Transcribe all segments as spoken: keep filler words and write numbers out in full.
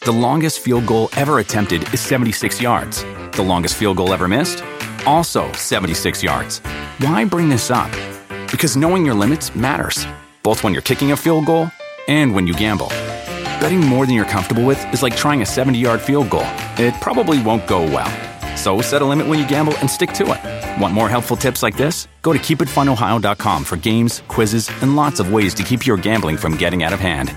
The longest field goal ever attempted is seventy-six yards. The longest field goal ever missed? Also seventy-six yards. Why bring this up? Because knowing your limits matters, both when you're kicking a field goal and when you gamble. Betting more than you're comfortable with is like trying a seventy-yard field goal. It probably won't go well. So set a limit when you gamble and stick to it. Want more helpful tips like this? Go to keep it fun ohio dot com for games, quizzes, and lots of ways to keep your gambling from getting out of hand.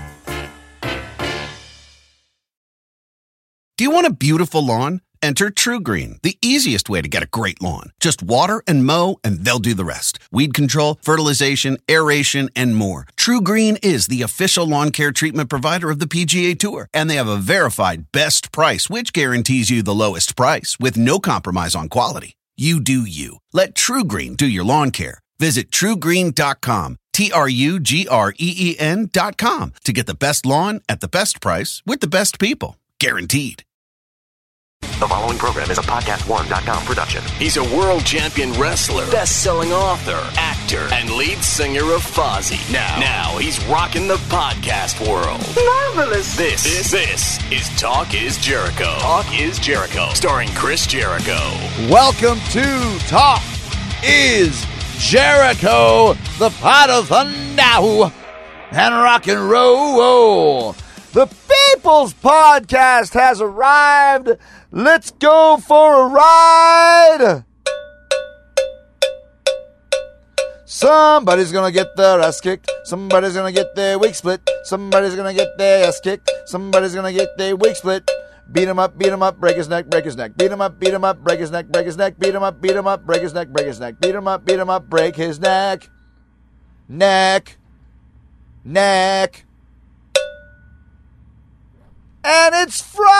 Do you want a beautiful lawn? Enter TruGreen, the easiest way to get a great lawn. Just water and mow, and they'll do the rest. Weed control, fertilization, aeration, and more. TruGreen is the official lawn care treatment provider of the P G A Tour, and they have a verified best price, which guarantees you the lowest price with no compromise on quality. You do you. Let TruGreen do your lawn care. Visit true green dot com, T R U G R E E N dot com, to get the best lawn at the best price with the best people. Guaranteed. The following program is a podcast one dot com production. He's a world champion wrestler, best-selling author, actor, and lead singer of Fozzy. Now, now he's rocking the podcast world. Marvelous. This, this, this is Talk is Jericho. Talk is Jericho, starring Chris Jericho. Welcome to Talk is Jericho, the pot of thunder and rock and roll. The People's Podcast has arrived. Let's go for a ride. Somebody's gonna get their ass kicked. Somebody's gonna get their wig split. Somebody's gonna get their ass kicked. Somebody's gonna get their wig split. Beat him up, beat him up, break his neck, break his neck. Beat him up, beat him up, break his neck, break his neck. Beat him up, beat him up, break his neck, break his neck. Beat him up, beat him up, break his neck. Neck. Neck. And it's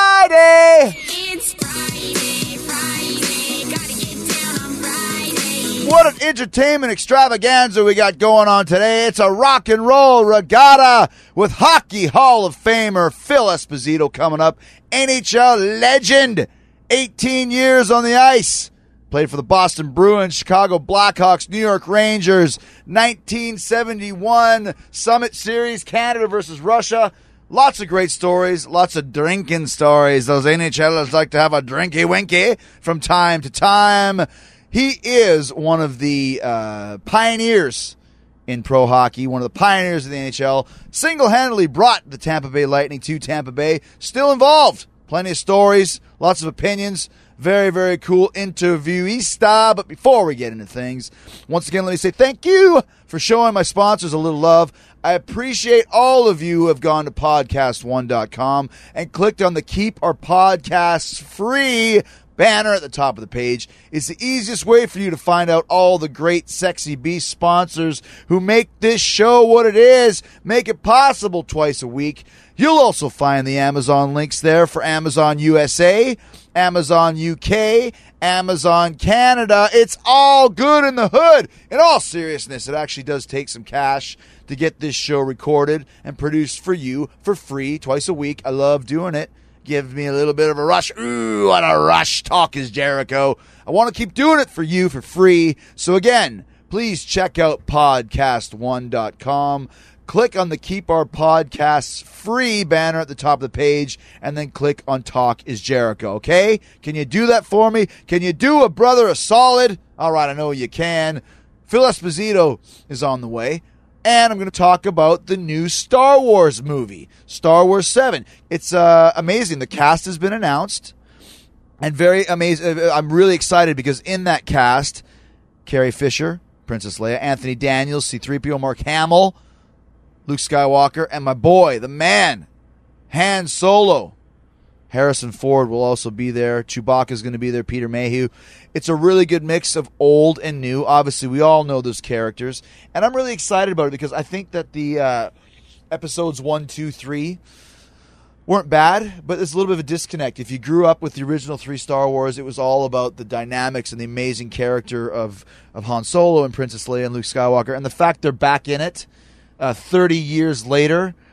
Friday! It's Friday, Friday, gotta get down on Friday. What an entertainment extravaganza we got going on today. It's a rock and roll regatta with Hockey Hall of Famer Phil Esposito coming up. N H L legend, eighteen years on the ice. Played for the Boston Bruins, Chicago Blackhawks, New York Rangers, nineteen seventy-one Summit Series, Canada versus Russia. Lots of great stories, lots of drinking stories. Those NHLers like to have a drinky-winky from time to time. He is one of the uh, pioneers in pro hockey, one of the pioneers of the N H L. Single-handedly brought the Tampa Bay Lightning to Tampa Bay. Still involved. Plenty of stories, lots of opinions. Very, very cool interviewista. But before we get into things, once again, let me say thank you for showing my sponsors a little love. I appreciate all of you who have gone to podcast one dot com and clicked on the Keep Our Podcasts Free banner at the top of the page. It's the easiest way for you to find out all the great Sexy Beast sponsors who make this show what it is, make it possible twice a week. You'll also find the Amazon links there for Amazon U S A, Amazon U K, Amazon Canada. It's all good in the hood. In all seriousness, it actually does take some cash to get this show recorded and produced for you for free twice a week. I love doing it. Gives me a little bit of a rush. Ooh, what a rush. Talk is Jericho. I want to keep doing it for you for free. So again, please check out podcast one dot com. Click on the Keep Our Podcasts Free banner at the top of the page, and then click on Talk is Jericho, okay? Can you do that for me? Can you do a brother a solid? All right, I know you can. Phil Esposito is on the way. And I'm going to talk about the new Star Wars movie, Star Wars seven. It's uh, amazing. The cast has been announced. And very amazing. I'm really excited because in that cast, Carrie Fisher, Princess Leia, Anthony Daniels, C three P O, Mark Hamill, Luke Skywalker, and my boy, the man, Han Solo. Harrison Ford will also be there. Chewbacca's going to be there. Peter Mayhew. It's a really good mix of old and new. Obviously, we all know those characters. And I'm really excited about it because I think that the uh, episodes one, two, three weren't bad, but there's a little bit of a disconnect. If you grew up with the original three Star Wars, it was all about the dynamics and the amazing character of, of Han Solo and Princess Leia and Luke Skywalker. And the fact they're back in it uh, thirty years later,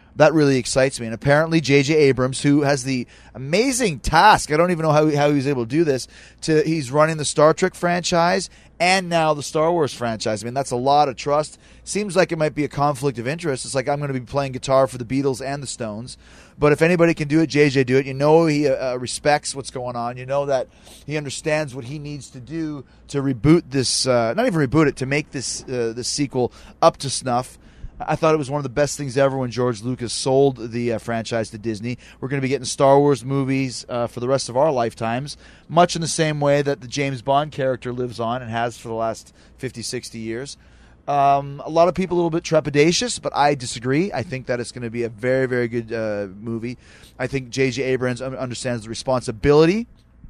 that really excites me. And apparently J J Abrams, who has the amazing task, I don't even know how he, how he was able to do this, to he's running the Star Trek franchise and now the Star Wars franchise. I mean, that's a lot of trust. Seems like it might be a conflict of interest. It's like I'm going to be playing guitar for the Beatles and the Stones. But if anybody can do it, J J do it. You know he uh, respects what's going on. You know that he understands what he needs to do to reboot this, uh, not even reboot it, to make this, uh, this sequel up to snuff. I thought it was one of the best things ever when George Lucas sold the uh, franchise to Disney. We're going to be getting Star Wars movies uh, for the rest of our lifetimes, much in the same way that the James Bond character lives on and has for the last fifty, sixty years. Um, a lot of people a little bit trepidatious, but I disagree. I think that it's going to be a very, very good uh, movie. I think J J Abrams understands the responsibility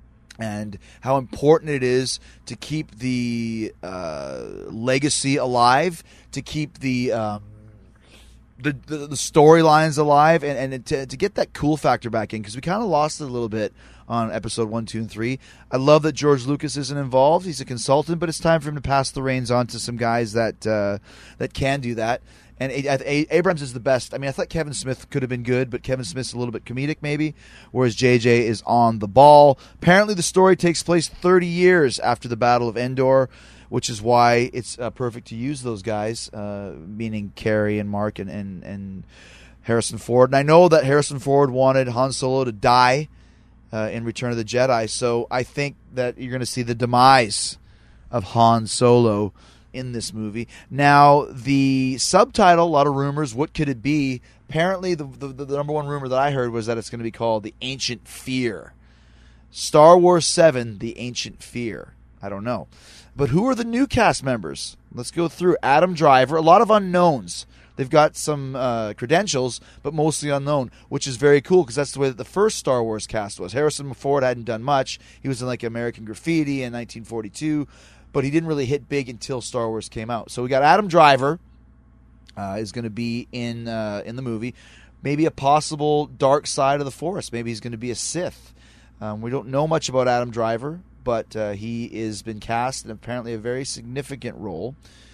and how important it is to keep the uh, legacy alive, to keep the um, the, the, the storylines alive, and, and to, to get that cool factor back in, because we kind of lost it a little bit on episode one, two, and three. I love that George Lucas isn't involved. He's a consultant, but it's time for him to pass the reins on to some guys that uh, that can do that. And A- A- Abrams is the best. I mean, I thought Kevin Smith could have been good, but Kevin Smith's a little bit comedic maybe, whereas J J is on the ball. Apparently the story takes place thirty years after the Battle of Endor, which is why it's uh, perfect to use those guys, uh, meaning Carrie and Mark and, and, and Harrison Ford. And I know that Harrison Ford wanted Han Solo to die uh, in Return of the Jedi, so I think that you're going to see the demise of Han Solo in this movie. Now, the subtitle, a lot of rumors, what could it be? Apparently, the, the, the number one rumor that I heard was that it's going to be called The Ancient Fear. Star Wars seven, The Ancient Fear. I don't know. But who are the new cast members? Let's go through. Adam Driver, a lot of unknowns. They've got some uh, credentials, but mostly unknown, which is very cool because that's the way that the first Star Wars cast was. Harrison Ford hadn't done much. He was in like American Graffiti in nineteen forty-two, but he didn't really hit big until Star Wars came out. So we got Adam Driver uh, is going to be in uh, in the movie. Maybe a possible dark side of the Force. Maybe he's going to be a Sith. Um, we don't know much about Adam Driver, but uh, he has been cast in apparently a very significant role.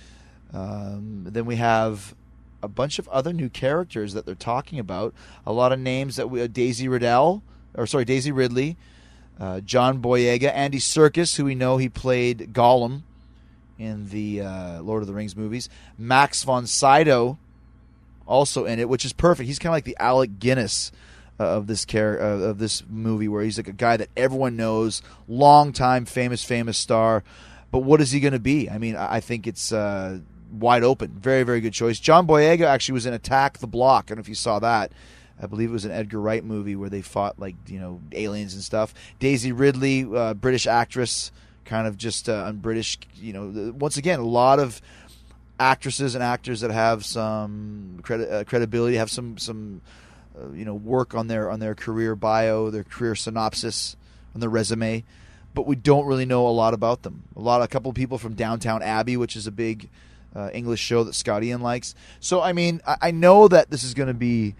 Um, then we have a bunch of other new characters that they're talking about. A lot of names that we uh, Daisy Riddell, or sorry, Daisy Ridley, uh, John Boyega, Andy Serkis, who we know he played Gollum in the uh, Lord of the Rings movies. Max von Sydow also in it, which is perfect. He's kind of like the Alec Guinness uh, of this char- uh, of this movie, where he's like a guy that everyone knows, long-time famous, famous star. But what is he going to be? I mean, I think it's uh, wide open. Very, very good choice. John Boyega actually was in Attack the Block. I don't know if you saw that. I believe it was an Edgar Wright movie where they fought like, you know, aliens and stuff. Daisy Ridley, uh, British actress, kind of just uh, on British, you know, once again, a lot of actresses and actors that have some credi- uh, credibility, have some some uh, you know, work on their on their career bio, their career synopsis, on their resume, but we don't really know a lot about them. A lot, a couple of people from Downtown Abbey, which is a big uh, English show that Scott Ian likes. So I mean, I, I know that this is going to be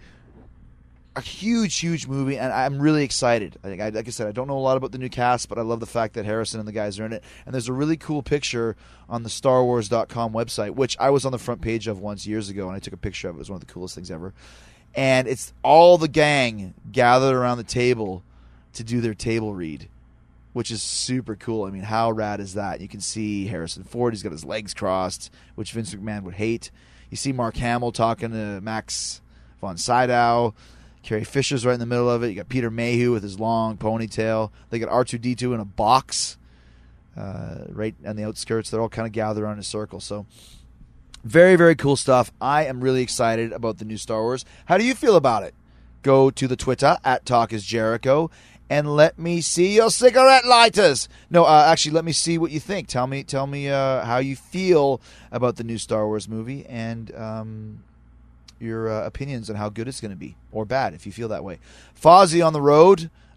a huge, huge movie, and I'm really excited. I think, I, like I said, I don't know a lot about the new cast, but I love the fact that Harrison and the guys are in it. And there's a really cool picture on the Star Wars dot com website, which I was on the front page of once years ago, and I took a picture of it. It was one of the coolest things ever. And it's all the gang gathered around the table to do their table read, which is super cool. I mean, how rad is that? You can see Harrison Ford. He's got his legs crossed, which Vince McMahon would hate. You see Mark Hamill talking to Max von Sydow. Carrie Fisher's right in the middle of it. You got Peter Mayhew with his long ponytail. They got R two D two in a box uh, right on the outskirts. They're all kind of gathered around in a circle. So very, very cool stuff. I am really excited about the new Star Wars. How do you feel about it? Go to the Twitter at Talk is Jericho and let me see your cigarette lighters. No, uh, actually, let me see what you think. Tell me, tell me uh, how you feel about the new Star Wars movie, and um, your uh, opinions on how good it's going to be, or bad if you feel that way. Fozzy on the road.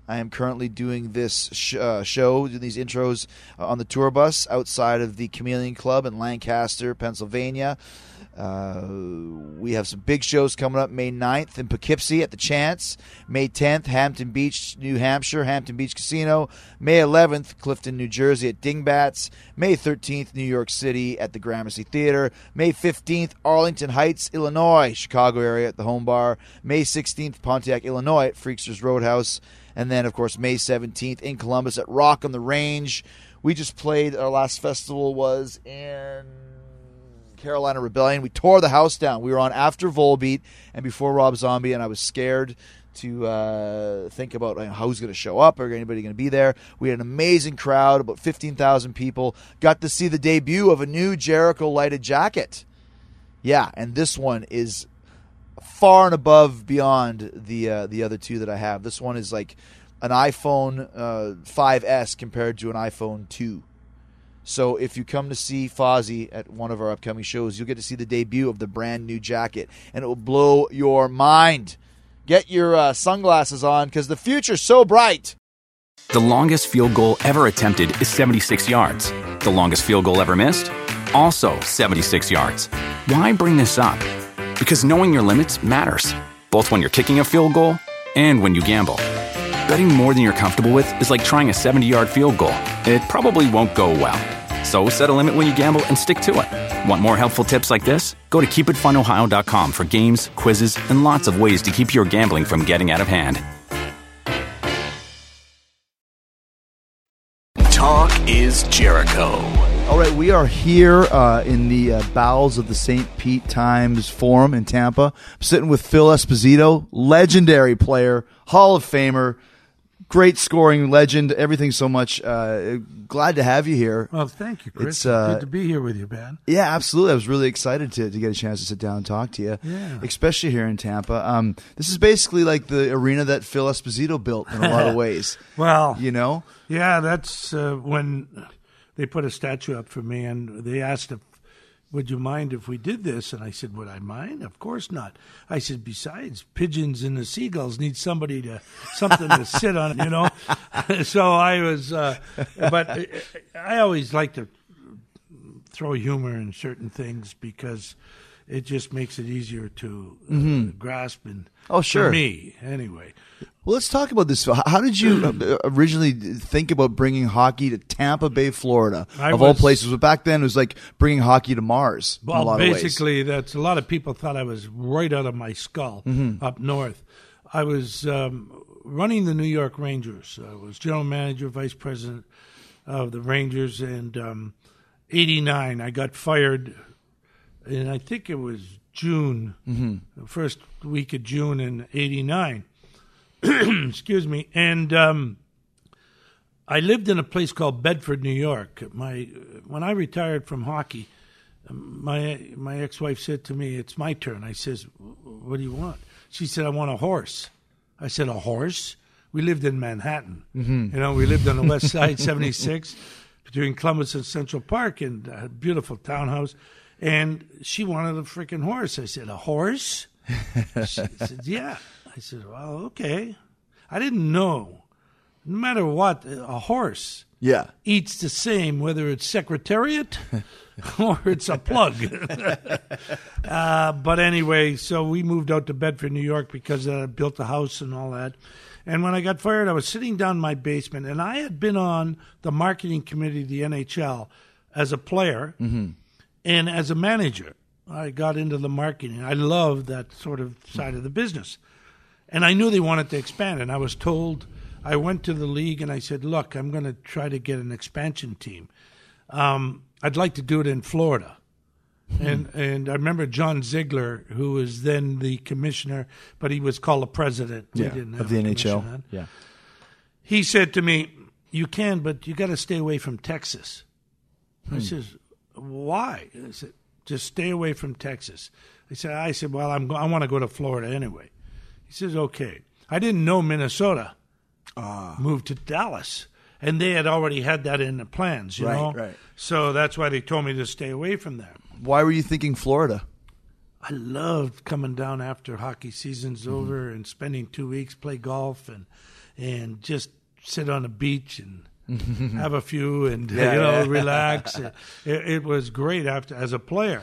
I am currently doing this sh- uh, show, doing these intros uh, on the tour bus outside of the Chameleon Club in Lancaster, Pennsylvania. Uh, we have some big shows coming up May ninth in Poughkeepsie at the Chance. May tenth, Hampton Beach, New Hampshire, Hampton Beach Casino. May eleventh, Clifton, New Jersey at Dingbats. May thirteenth, New York City at the Gramercy Theater. May fifteenth, Arlington Heights, Illinois, Chicago area at the Home Bar. May sixteenth, Pontiac, Illinois at Freaksters Roadhouse. And then, of course, May seventeenth in Columbus at Rock on the Range. We just played, our last festival was in Carolina Rebellion. We tore the house down. We were on after Volbeat and before Rob Zombie, and I was scared to uh, think about like, who's going to show up or anybody going to be there. We had an amazing crowd, about fifteen thousand people. Got to see the debut of a new Jericho lighted jacket. Yeah, and this one is far and above beyond the uh, the other two that I have. This one is like an iPhone uh, five S compared to an iPhone two. So if you come to see Fozzy at one of our upcoming shows, you'll get to see the debut of the brand new jacket, and it will blow your mind. Get your uh, sunglasses on because the future's so bright. The longest field goal ever attempted is seventy-six yards. The longest field goal ever missed? Also seventy-six yards. Why bring this up? Because knowing your limits matters, both when you're kicking a field goal and when you gamble. Betting more than you're comfortable with is like trying a seventy-yard field goal. It probably won't go well. So set a limit when you gamble and stick to it. Want more helpful tips like this? Go to keep it fun ohio dot com for games, quizzes, and lots of ways to keep your gambling from getting out of hand. Talk is Jericho. All right, we are here uh, in the uh, bowels of the Saint Pete Times Forum in Tampa. I'm sitting with Phil Esposito, legendary player, Hall of Famer, great scoring legend, everything so much. Uh, glad to have you here. Well, thank you, Chris. It's, uh, good to be here with you, man. Yeah, absolutely. I was really excited to, to get a chance to sit down and talk to you, Yeah. especially here in Tampa. Um, this is basically like the arena that Phil Esposito built in a lot of ways. Well, You know? yeah, that's uh, when they put a statue up for me, and they asked if, would you mind if we did this? And I said, would I mind? Of course not. I said, besides, pigeons and the seagulls need somebody to, something to sit on, you know? So I was, uh, but I always like to throw humor in certain things because it just makes it easier to uh, mm-hmm. grasp. And Oh, sure. For me, anyway. Well, let's talk about this. How did you originally think about bringing hockey to Tampa Bay, Florida, I of was, all places? But back then, it was like bringing hockey to Mars. Well, in a lot basically, of ways. that's a lot of people thought I was right out of my skull Mm-hmm. up north. I was um, running the New York Rangers. I was general manager, vice president of the Rangers, and um, eighty-nine, I got fired, and I think it was June, Mm-hmm. the first week of June in eighty-nine. Excuse me. And um, I lived in a place called Bedford, New York. My when I retired from hockey, my my ex-wife said to me, "It's my turn." I says, "What do you want?" She said, "I want a horse." I said, "A horse?" We lived in Manhattan. Mm-hmm. You know, we lived on the west side, seventy-six, between Columbus and Central Park, and a beautiful townhouse. And she wanted a freaking horse. I said, "A horse?" She said, "Yeah." I said, "Well, okay." I didn't know. No matter what, a horse Yeah. eats the same, whether it's Secretariat or it's a plug. uh, but anyway, so we moved out to Bedford, New York, because I built a house and all that. And when I got fired, I was sitting down in my basement, and I had been on the marketing committee of the N H L as a player Mm-hmm. and as a manager. I got into the marketing. I love that sort of side of the business. And I knew they wanted to expand, and I was told, I went to the league and I said, look, I'm going to try to get an expansion team. Um, I'd like to do it in Florida. Hmm. And and I remember John Ziegler, who was then the commissioner, but he was called the president. We Yeah, didn't have of the a N H L. commissioner then. Yeah. He said to me, you can, but you got to stay away from Texas. I says, why? I said, just stay away from Texas. I said, I said, well, I'm go- I want to go to Florida anyway. He says, okay. I didn't know Minnesota Ah. moved to Dallas, and they had already had that in the plans, you Right, know? right. So that's why they told me to stay away from there. Why were you thinking Florida? I loved coming down after hockey season's Mm-hmm. over and spending two weeks, play golf, and and just sit on the beach and have a few and Yeah, you know yeah. relax. It, it was great after as a player,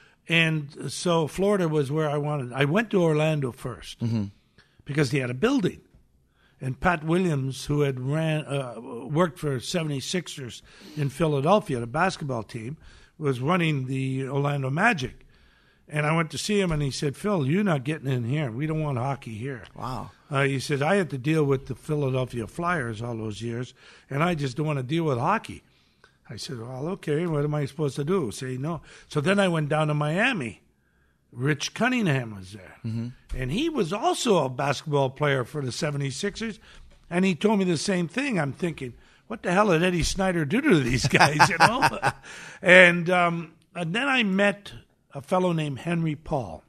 and so Florida was where I wanted. I went to Orlando first because he had a building, and Pat Williams, who had ran uh, worked for seventy-sixers in Philadelphia, the basketball team, was running the Orlando Magic. And I went to see him, and he said, Phil, you're not getting in here. We don't want hockey here. Wow. Uh, he said, I had to deal with the Philadelphia Flyers all those years, and I just don't want to deal with hockey. I said, well, okay, what am I supposed to do? Say no. So then I went down to Miami. Rich Cunningham was there. And he was also a basketball player for the seventy-sixers, and he told me the same thing. I'm thinking, what the hell did Eddie Snyder do to these guys, you know? and, um, and then I met a fellow named Henry Paul.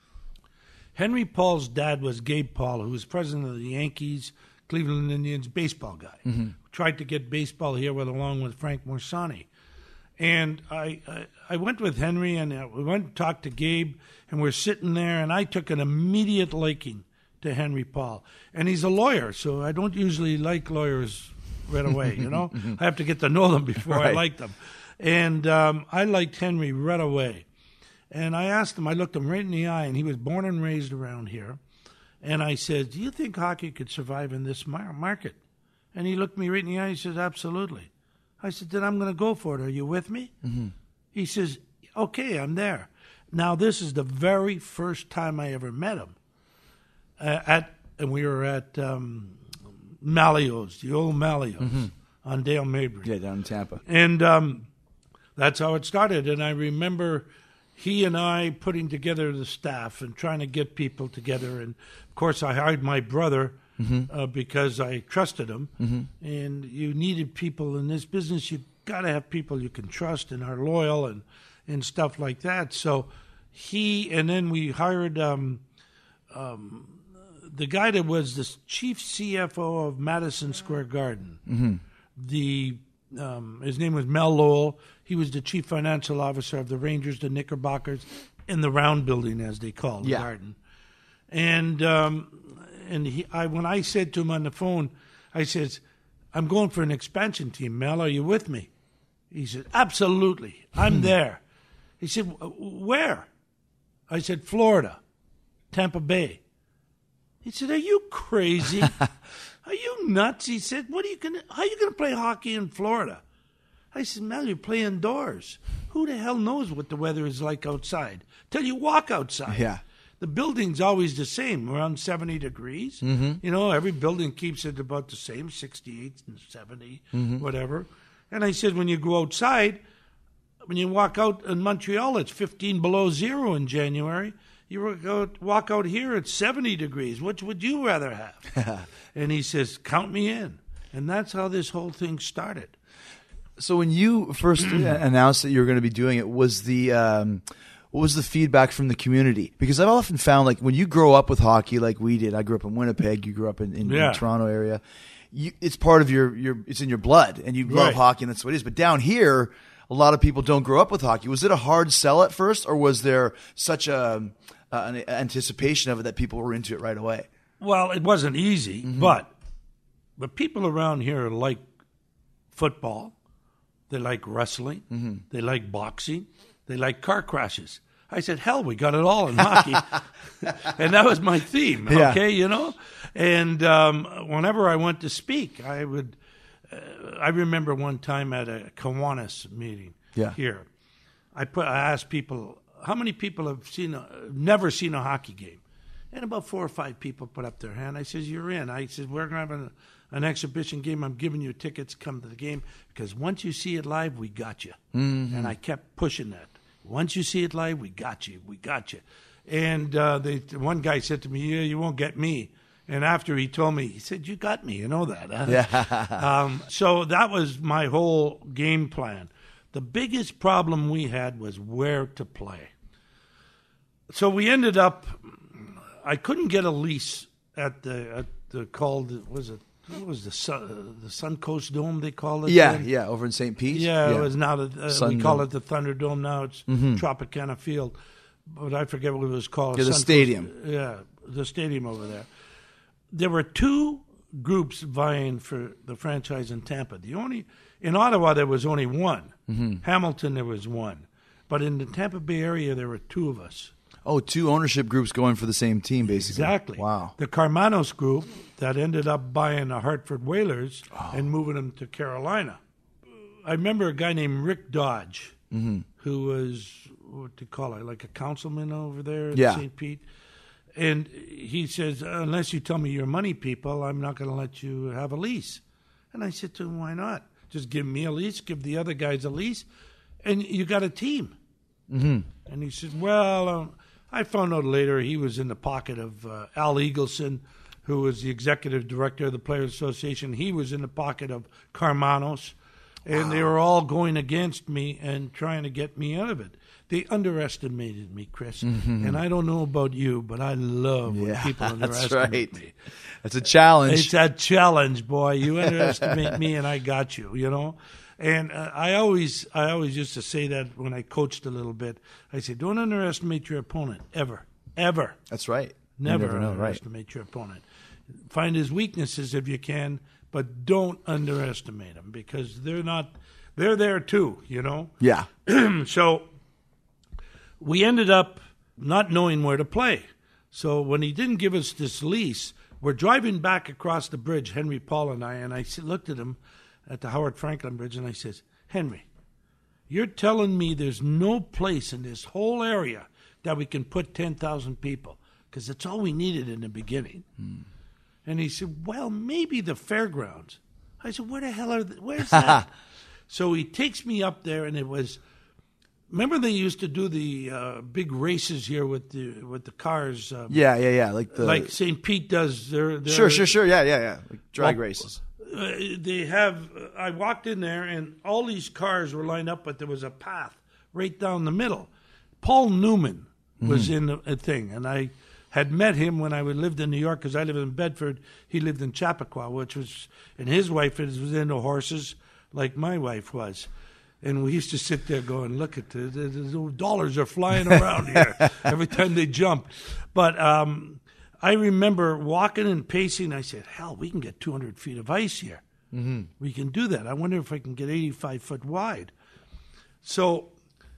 Henry Paul's dad was Gabe Paul, who was president of the Yankees, Cleveland Indians, baseball guy. Tried to get baseball here with, along with Frank Morsani. And I, I I went with Henry, and uh, we went and talked to Gabe, and we're sitting there, and I took an immediate liking to Henry Paul. And he's a lawyer, so I don't usually like lawyers right away, you know? I have to get to know them before I Right. like them. And um, I liked Henry right away. And I asked him, I looked him right in the eye, and he was born and raised around here. And I said, do you think hockey could survive in this mar- market? And he looked me right in the eye, and he says, absolutely. I said, then I'm going to go for it. Are you with me? Mm-hmm. He says, okay, I'm there. Now, this is the very first time I ever met him. Uh, at And we were at um, Malio's, the old Malio's on Dale Mabry. Yeah, down in Tampa. And um, that's how it started. And I remember he and I putting together the staff and trying to get people together. And, of course, I hired my brother uh, because I trusted him. And you needed people in this business. You've got to have people you can trust and are loyal and, and stuff like that. So he, and then we hired um, um, the guy that was the chief C F O of Madison Square Garden. The um, his name was Mel Lowell. He was the chief financial officer of the Rangers, the Knickerbockers, in the Round Building, as they call the Yeah. Garden. And um, and he, I when I said to him on the phone, I says, "I'm going for an expansion team. Mel, are you with me?" He said, "Absolutely, I'm there." He said, "Where?" I said, "Florida, Tampa Bay." He said, "Are you crazy? Are you nuts?" He said, "What are you gonna? How are you gonna play hockey in Florida?" I said, "Mel, you play indoors. Who the hell knows what the weather is like outside till you walk outside?" Yeah. The building's always the same, around seventy degrees. Mm-hmm. You know, every building keeps it about the same, sixty-eight and seventy, whatever. And I said, when you go outside, when you walk out in Montreal, it's fifteen below zero in January. You walk out, walk out here, it's seventy degrees. Which would you rather have? And he says, count me in. And that's how this whole thing started. So when you first announced that you were going to be doing it, was the um, what was the feedback from the community? Because I've often found, like, when you grow up with hockey, like we did, I grew up in Winnipeg, you grew up in, in, Yeah. in Toronto area. You, it's part of your, your, it's in your blood, and you love Right. hockey, and that's what it is. But down here, a lot of people don't grow up with hockey. Was it a hard sell at first, or was there such a uh, an anticipation of it that people were into it right away? Well, it wasn't easy, but the people around here like football. They like wrestling. They like boxing. They like car crashes. I said, hell, we got it all in hockey. And that was my theme, Yeah. okay, you know? And um, whenever I went to speak, I would, uh, I remember one time at a Kiwanis meeting Yeah. here, I put, I asked people, how many people have seen, a, never seen a hockey game? And about four or five people put up their hand. I says, you're in. I said, we're going to have an, an exhibition game. I'm giving you tickets. Come to the game. Because once you see it live, we got you. Mm-hmm. And I kept pushing that. Once you see it live, we got you. We got you. And uh, they, one guy said to me, yeah, you won't get me. And after he told me, he said, you got me. You know that, huh? Yeah. um, so that was my whole game plan. The biggest problem we had was where to play. So we ended up, I couldn't get a lease at the at the called was it what was the Sun, uh, the Suncoast Dome they call it? Yeah, then? yeah, over in Saint Pete. yeah, It was now the, uh, Sun we call Dome. it the Thunderdome now. It's Tropicana Field, but I forget what it was called. Yeah, the Suncoast- stadium. Yeah, the stadium over there. There were two groups vying for the franchise in Tampa. The only in Ottawa there was only one. Mm-hmm. Hamilton there was one, but in the Tampa Bay area there were two of us. Oh, two ownership groups going for the same team, basically. Exactly. Wow. The Carmanos group that ended up buying the Hartford Whalers Oh. and moving them to Carolina. I remember a guy named Rick Dodge, Mm-hmm. who was, what do you call it, like a councilman over there in Yeah. Saint Pete. And he says, unless you tell me you're money people, I'm not going to let you have a lease. And I said to him, why not? Just give me a lease, give the other guys a lease, and you got a team. Mm-hmm. And he said, well, um, I found out later he was in the pocket of uh, Al Eagleson, who was the executive director of the Players Association. He was in the pocket of Carmanos, and wow. they were all going against me and trying to get me out of it. They underestimated me, Chris. Mm-hmm. And I don't know about you, but I love when yeah, people underestimate that's right. me. That's a challenge. It's a challenge, boy. You underestimate me, and I got you, you know? And uh, I always I always used to say that when I coached a little bit. I said, don't underestimate your opponent, ever, ever. That's right. Never, never know, underestimate right. your opponent. Find his weaknesses if you can, but don't underestimate them because they're not, they're there too, you know? Yeah. So we ended up not knowing where to play. So when he didn't give us this lease, we're driving back across the bridge, Henry Paul and I, and I looked at him at the Howard Franklin Bridge, and I says, Henry, you're telling me there's no place in this whole area that we can put ten thousand people, because that's all we needed in the beginning. Hmm. And he said, well, maybe the fairgrounds. I said, where the hell are, the, where's that? So he takes me up there, and it was, remember they used to do the uh, big races here with the with the cars? Um, yeah, yeah, yeah. Like the like Saint Pete does. Their, their, sure, sure, sure. Yeah, yeah, yeah. Like drag well, races. Uh, they have. Uh, I walked in there, and all these cars were lined up, but there was a path right down the middle. Paul Newman was mm-hmm. in the a thing, and I had met him when I lived in New York because I lived in Bedford. He lived in Chappaqua, which was, and his wife was into horses like my wife was. And we used to sit there going, look at the, the, the dollars are flying around here every time they jump. But um, I remember walking and pacing. I said, hell, we can get two hundred feet of ice here. Mm-hmm. We can do that. I wonder if I can get eighty-five foot wide. So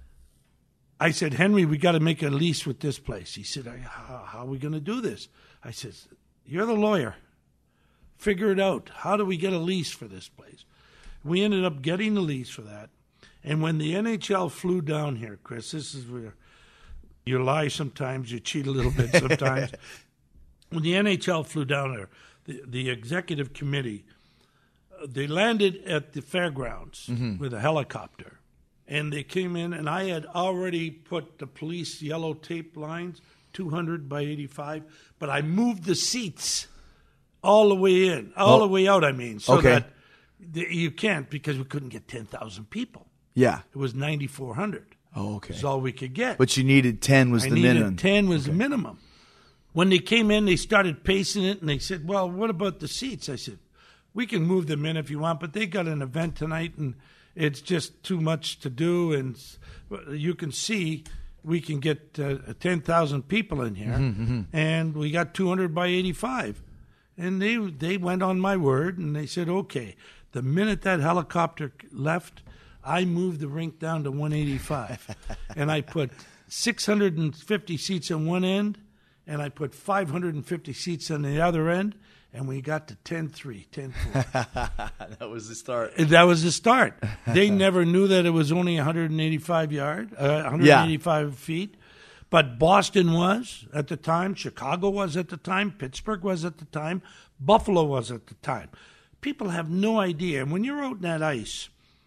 I said, Henry, we got to make a lease with this place. He said, how, how are we going to do this? I said, you're the lawyer. Figure it out. How do we get a lease for this place? We ended up getting the lease for that. And when the N H L flew down here, Chris, this is where you lie sometimes, you cheat a little bit sometimes. When the N H L flew down there, the, the executive committee, uh, they landed at the fairgrounds mm-hmm. with a helicopter. And they came in, and I had already put the police yellow tape lines, two hundred by eighty-five, but I moved the seats all the way in, all oh. the way out, I mean, so okay. that the, you can't because we couldn't get ten thousand people. Yeah. It was ninety-four hundred. Oh, okay. That's all we could get. But you needed ten was I the needed minimum. ten was okay. the minimum. When they came in, they started pacing it, and they said, well, what about the seats? I said, we can move them in if you want, but they got an event tonight, and it's just too much to do. And you can see we can get uh, ten thousand people in here, mm-hmm, mm-hmm. and we got two hundred by eighty-five. And they they went on my word, and they said, okay. The minute that helicopter left, I moved the rink down to one eighty-five. And I put six hundred fifty seats on one end, and I put five hundred fifty seats on the other end, and we got to ten three, ten four. That was the start. That was the start. They never knew that it was only one hundred eighty-five yard, uh, one hundred eighty-five yeah. feet. But Boston was at the time, Chicago was at the time, Pittsburgh was at the time, Buffalo was at the time. People have no idea. And when you're out in that ice,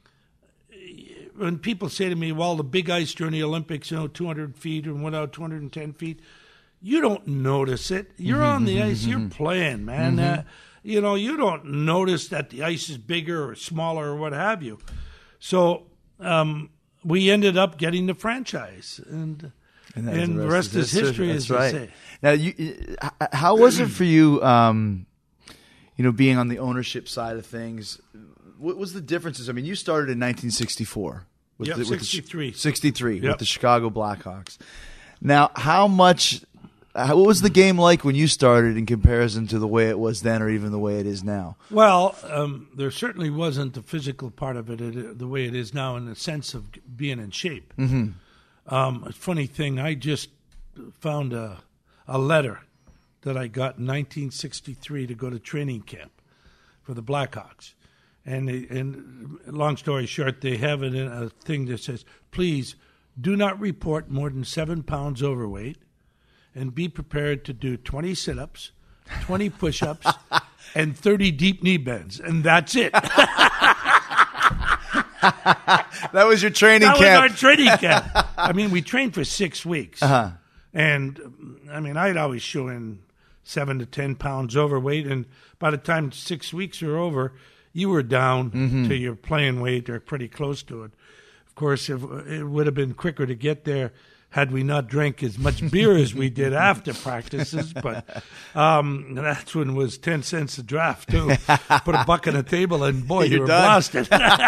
when people say to me, well, the big ice during the Olympics, you know, two hundred feet and went out two hundred ten feet, you don't notice it. You're mm-hmm, on the mm-hmm, ice. Mm-hmm. You're playing, man. Mm-hmm. Uh, you know, you don't notice that the ice is bigger or smaller or what have you. So um, we ended up getting the franchise. And and, and the rest, rest is history, That's as right. they say. Now, you, how was it for you, um, you know, being on the ownership side of things? What was the differences? I mean, you started in nineteen sixty-four. With yep, the, with sixty-three. The, sixty-three yep. with the Chicago Blackhawks. Now, how much Uh, What was the game like when you started in comparison to the way it was then or even the way it is now? Well, um, there certainly wasn't the physical part of it uh, the way it is now in the sense of being in shape. Mm-hmm. Um, a funny thing, I just found a, a letter that I got in nineteen sixty-three to go to training camp for the Blackhawks. And, they, and long story short, they have it in a thing that says, please do not report more than seven pounds overweight and be prepared to do twenty sit-ups, twenty push-ups, and thirty deep knee bends. And that's it. That was your training that camp. was our training camp. I mean, we trained for six weeks. Uh-huh. And, I mean, I'd always show in seven to ten pounds overweight. And by the time six weeks were over, you were down Mm-hmm. to your playing weight or pretty close to it. Of course, if, it would have been quicker to get there had we not drank as much beer as we did after practices. But um, that's when it was ten cents a draft, too. Put a buck on the table, and, boy, you You're were done. blasted.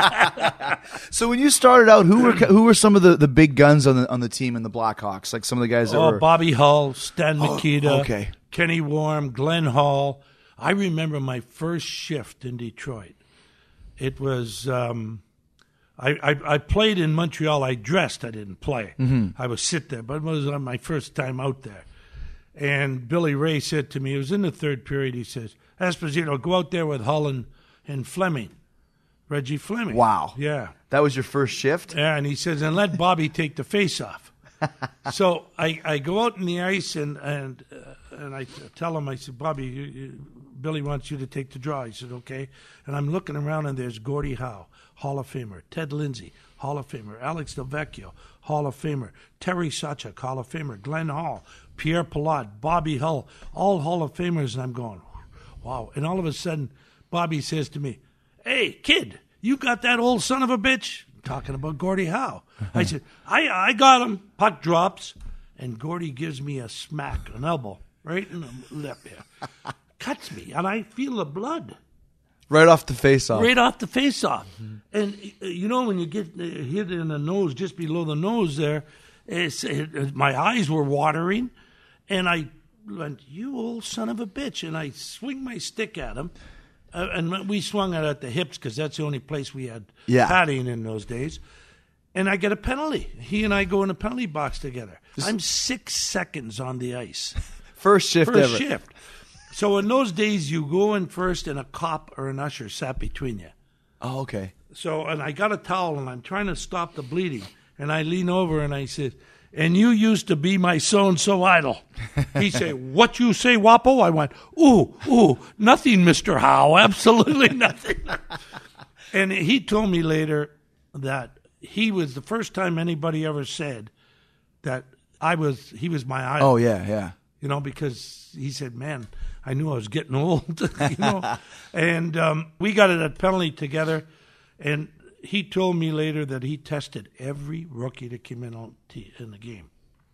So when you started out, who were who were some of the, the big guns on the on the team in the Blackhawks? Like some of the guys that Oh, were Bobby Hull, Stan Mikita, okay. Kenny Warm, Glenn Hall. I remember my first shift in Detroit. It was um, I, I I played in Montreal. I dressed. I didn't play. Mm-hmm. I would sit there, but it was on my first time out there. And Billy Ray said to me, it was in the third period. He says, "Esposito, go out there with Hull and, and Fleming, Reggie Fleming." Wow. Yeah. That was your first shift? Yeah, and he says, and let Bobby take the face off. So I, I go out in the ice and and uh, and I t- tell him, I said, Bobby, you, you, Billy wants you to take the draw. He said, okay. And I'm looking around and there's Gordie Howe, Hall of Famer, Ted Lindsay, Hall of Famer, Alex Delvecchio, Hall of Famer, Terry Sawchuk, Hall of Famer, Glenn Hall, Pierre Pilote, Bobby Hull, all Hall of Famers. And I'm going, wow. And all of a sudden, Bobby says to me, hey, kid, you got that old son of a bitch? Talking about Gordie Howe. I said, I I got him. Puck drops, and Gordie gives me a smack, an elbow, right in the lip here. Cuts me, and I feel the blood. Right off the face off. Right off the face-off. And, uh, you know, when you get uh, hit in the nose, just below the nose there, it's, it, it, my eyes were watering, and I went, you old son of a bitch, and I swing my stick at him. Uh, and we swung it at the hips because that's the only place we had Yeah. padding in those days. And I get a penalty. He and I go in the penalty box together. I'm six seconds on the ice. First shift First ever. shift. So in those days, you go in first and a cop or an usher sat between you. Oh, okay. So, and I got a towel and I'm trying to stop the bleeding. And I lean over and I said, and you used to be my so-and-so idol. He said, what you say, Wapo? I went, ooh, ooh, nothing, Mister Howe, absolutely nothing. And he told me later that he was the first time anybody ever said that I was, he was my idol. Oh, yeah, yeah. You know, because he said, man, I knew I was getting old, you know. And um, we got it at penalty together, and he told me later that he tested every rookie that came in on t- in the game.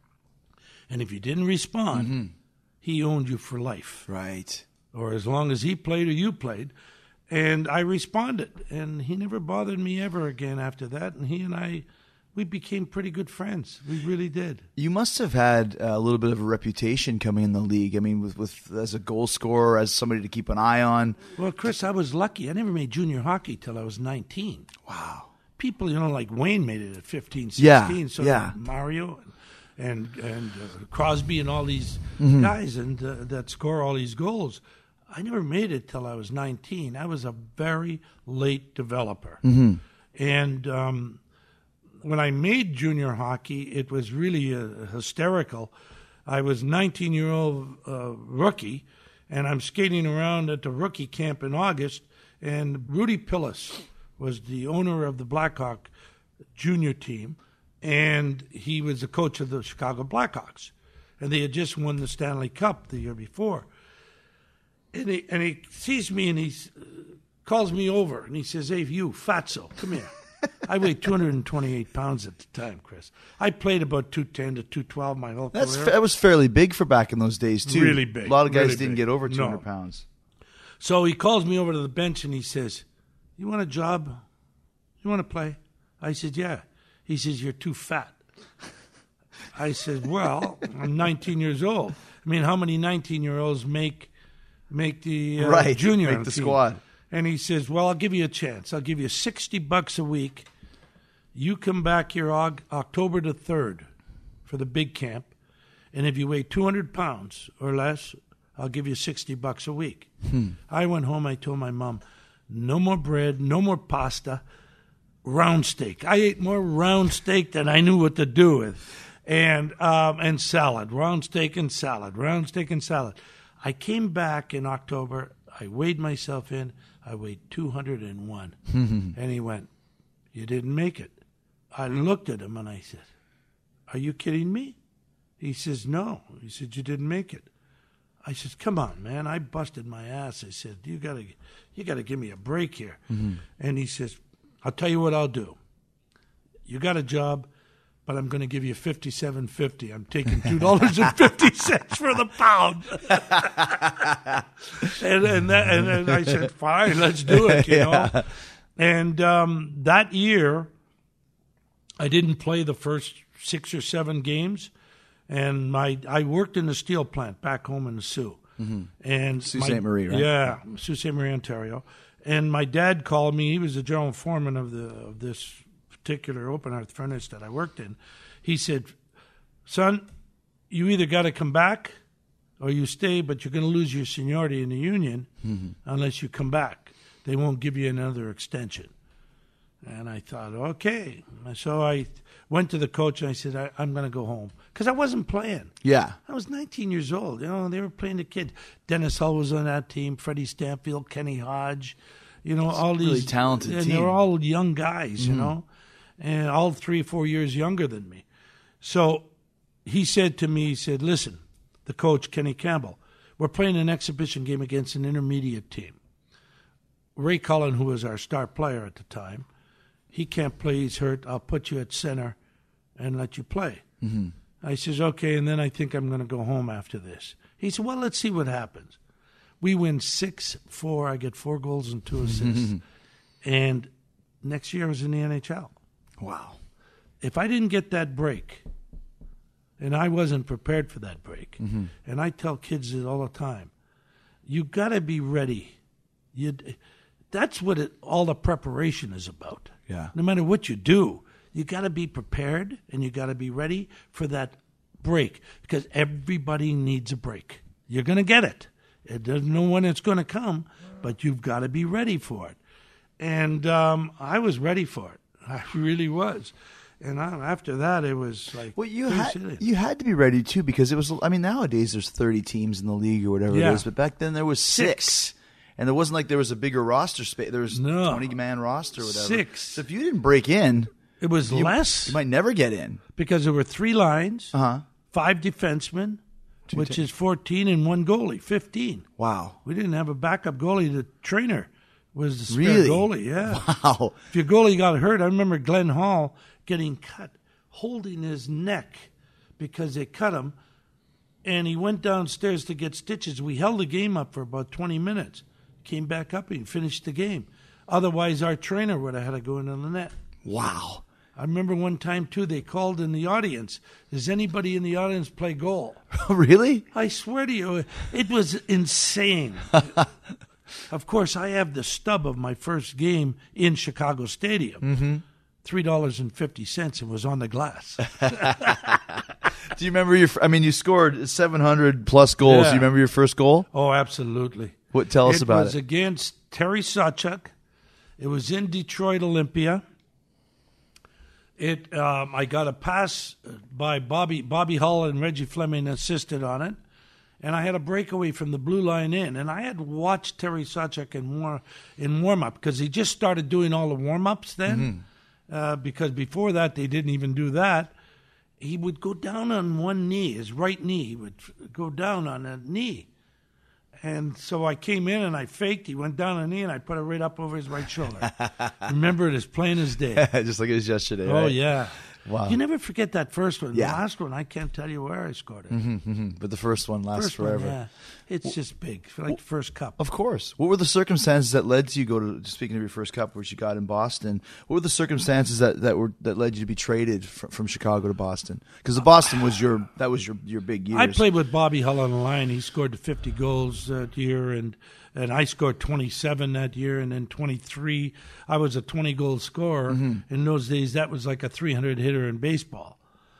And if you didn't respond, Mm-hmm. he owned you for life, Right. or as long as he played or you played. And I responded, and he never bothered me ever again after that. And he and I, we became pretty good friends. We really did. You must have had a little bit of a reputation coming in the league. I mean, with, with as a goal scorer, as somebody to keep an eye on. Well, Chris, I was lucky. I never made junior hockey till I was nineteen. Wow. People, you know, like Wayne made it at fifteen, sixteen. Yeah, so yeah. did Mario and and uh, Crosby and all these Mm-hmm. guys and uh, that score all these goals. I never made it till I was nineteen. I was a very late developer. Mm-hmm. And um, when I made junior hockey, it was really uh, hysterical. I was nineteen-year-old uh, rookie, and I'm skating around at the rookie camp in August, and Rudy Pillis was the owner of the Blackhawk junior team, and he was the coach of the Chicago Blackhawks. And they had just won the Stanley Cup the year before. And he, and he sees me and he uh, calls me over, and he says, hey, you, fatso, come here. I weighed two hundred twenty-eight pounds at the time, Chris. I played about two ten to two twelve my whole That's career. fa- that was fairly big for back in those days, too. Really big, A lot of guys really didn't big. get over two hundred No. pounds. So he calls me over to the bench and he says, you want a job? You want to play? I said, yeah. He says, you're too fat. I said, well, I'm nineteen years old. I mean, how many nineteen-year-olds make make the uh, Right, junior make the team? squad. And he says, well, I'll give you a chance. I'll give you sixty bucks a week. You come back here og- October the third for the big camp. And if you weigh two hundred pounds or less, I'll give you sixty bucks a week. Hmm. I went home. I told my mom, no more bread, no more pasta, round steak. I ate more round steak than I knew what to do with. And, um, and salad, round steak and salad, round steak and salad. I came back in October. I weighed myself in. I weighed two hundred one. And he went, you didn't make it. I looked at him and I said, are you kidding me? He says, no. He said, you didn't make it. I said, come on, man. I busted my ass. I said, you gotta, you gotta give me a break here. Mm-hmm. And he says, I'll tell you what I'll do. You got a job, but I'm going to give you fifty-seven fifty. I'm taking two dollars and fifty cents for the pound. and, and, that, and, and I said, fine, let's do it, you know. Yeah. And um, that year, I didn't play the first six or seven games. And my I worked in the steel plant back home in the Sault. Mm-hmm. And Sault my- Ste. Marie, right? Yeah, Sault Ste. Marie, Ontario. And my dad called me. He was the general foreman of the of this particular open hearth furnace that I worked in. He said, son, you either got to come back or you stay, but you're going to lose your seniority in the union mm-hmm. unless you come back. They won't give you another extension. And I thought, okay. So I went to the coach and I said, I, I'm going to go home. Because I wasn't playing. Yeah. I was nineteen years old. You know, they were playing the kid. Dennis Hull was on that team, Freddie Stanfield, Kenny Hodge. You know, all these. really talented and team. they were all young guys, you Mm. know, and all three or four years younger than me. So he said to me, he said, listen, the coach, Kenny Campbell, we're playing an exhibition game against an intermediate team. Ray Cullen, who was our star player at the time, he can't play, he's hurt. I'll put you at center and let you play. Mm-hmm. I says, okay, and then I think I'm going to go home after this. He said, well, let's see what happens. We win six four. I get four goals and two assists. And next year I was in the N H L. Wow. If I didn't get that break, and I wasn't prepared for that break, mm-hmm. and I tell kids it all the time, you got to be ready. You, that's what it, all the preparation is about. Yeah. No matter what you do, you got to be prepared and you got to be ready for that break because everybody needs a break. You're going to get it. It doesn't know when it's going to come, but you've got to be ready for it. And um, I was ready for it. I really was. And I, after that, it was like Well, you pretty had silly. you had to be ready too because it was. I mean, nowadays there's thirty teams in the league or whatever Yeah. it is, but back then there was six. Six. And there wasn't like there was a bigger roster space. There was No. twenty man roster or whatever. Six. So if you didn't break in, It was you, less you might never get in. because there were three lines, Uh-huh. five defensemen, which is fourteen, and one goalie, fifteen. Wow. We didn't have a backup goalie. The trainer was the spare Really? goalie, yeah. Wow. If your goalie got hurt, I remember Glenn Hall getting cut, holding his neck because they cut him, and he went downstairs to get stitches. We held the game up for about twenty minutes, came back up and finished the game. Otherwise, our trainer would have had to go into the net. Wow. I remember one time, too, they called in the audience. Does anybody in the audience play goal? Really? I swear to you, it was insane. Of course, I have the stub of my first game in Chicago Stadium. Mm-hmm. three dollars and fifty cents and was on the glass. Do you remember your? I mean, you scored seven hundred plus goals. Yeah. Do you remember your first goal? Oh, absolutely. What? Tell us about It was it. against Terry Sawchuk. It was in Detroit Olympia. It. Um, I got a pass by Bobby Bobby Hull and Reggie Fleming assisted on it, and I had a breakaway from the blue line in. And I had watched Terry Sawchuk in war in warm up because he just started doing all the warm ups then. Mm-hmm. Uh, because before that they didn't even do that. He would go down on one knee, his right knee. He would go down on a knee. And so I came in and I faked. He went down on a knee and I put it right up over his right shoulder. Remember it as plain as day. Just like it was yesterday. Oh, right? yeah. Wow. You never forget that first one. Yeah. The last one, I can't tell you where I scored it. Mm-hmm, mm-hmm. But the first one lasts First forever. one, yeah. It's just big. Like the first cup. Of course. What were the circumstances that led to you go to, speaking of your first cup, which you got in Boston, what were the circumstances that, that were that led you to be traded from, from Chicago to Boston? Because the Boston was your that was your, your big years. I played with Bobby Hull on the line. He scored fifty goals that year, and and I scored twenty-seven that year, and then twenty-three. I was a twenty-goal scorer. Mm-hmm. In those days, that was like a three hundred hitter in baseball.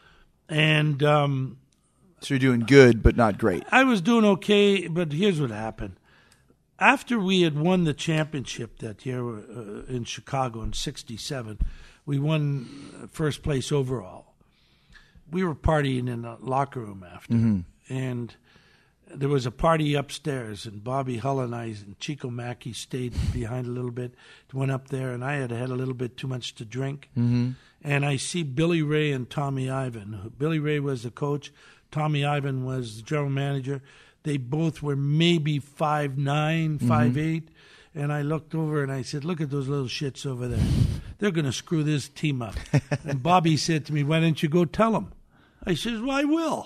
And um, So you're doing good, but not great. I was doing okay, but here's what happened. After we had won the championship that year uh, in Chicago in sixty-seven, we won first place overall. We were partying in the locker room after, Mm-hmm. and there was a party upstairs, and Bobby Hull and I and Chico Mackey stayed behind a little bit, went up there, and I had had a little bit too much to drink. Mm-hmm. And I see Billy Ray and Tommy Ivan. Billy Ray was the coach. Tommy Ivan was the general manager. They both were maybe five nine, five eight. And I looked over and I said, look at those little shits over there. They're going to screw this team up. And Bobby said to me, why don't you go tell them? I says, well, I will.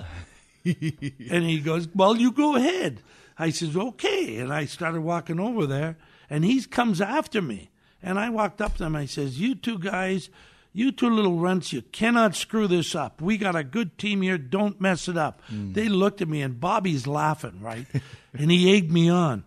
And he goes, well, you go ahead. I says, okay. And I started walking over there, and he comes after me. And I walked up to him. I says, you two guys, you two little runts, you cannot screw this up. We got a good team here. Don't mess it up. Mm. They looked at me, and Bobby's laughing, right? And he egged me on.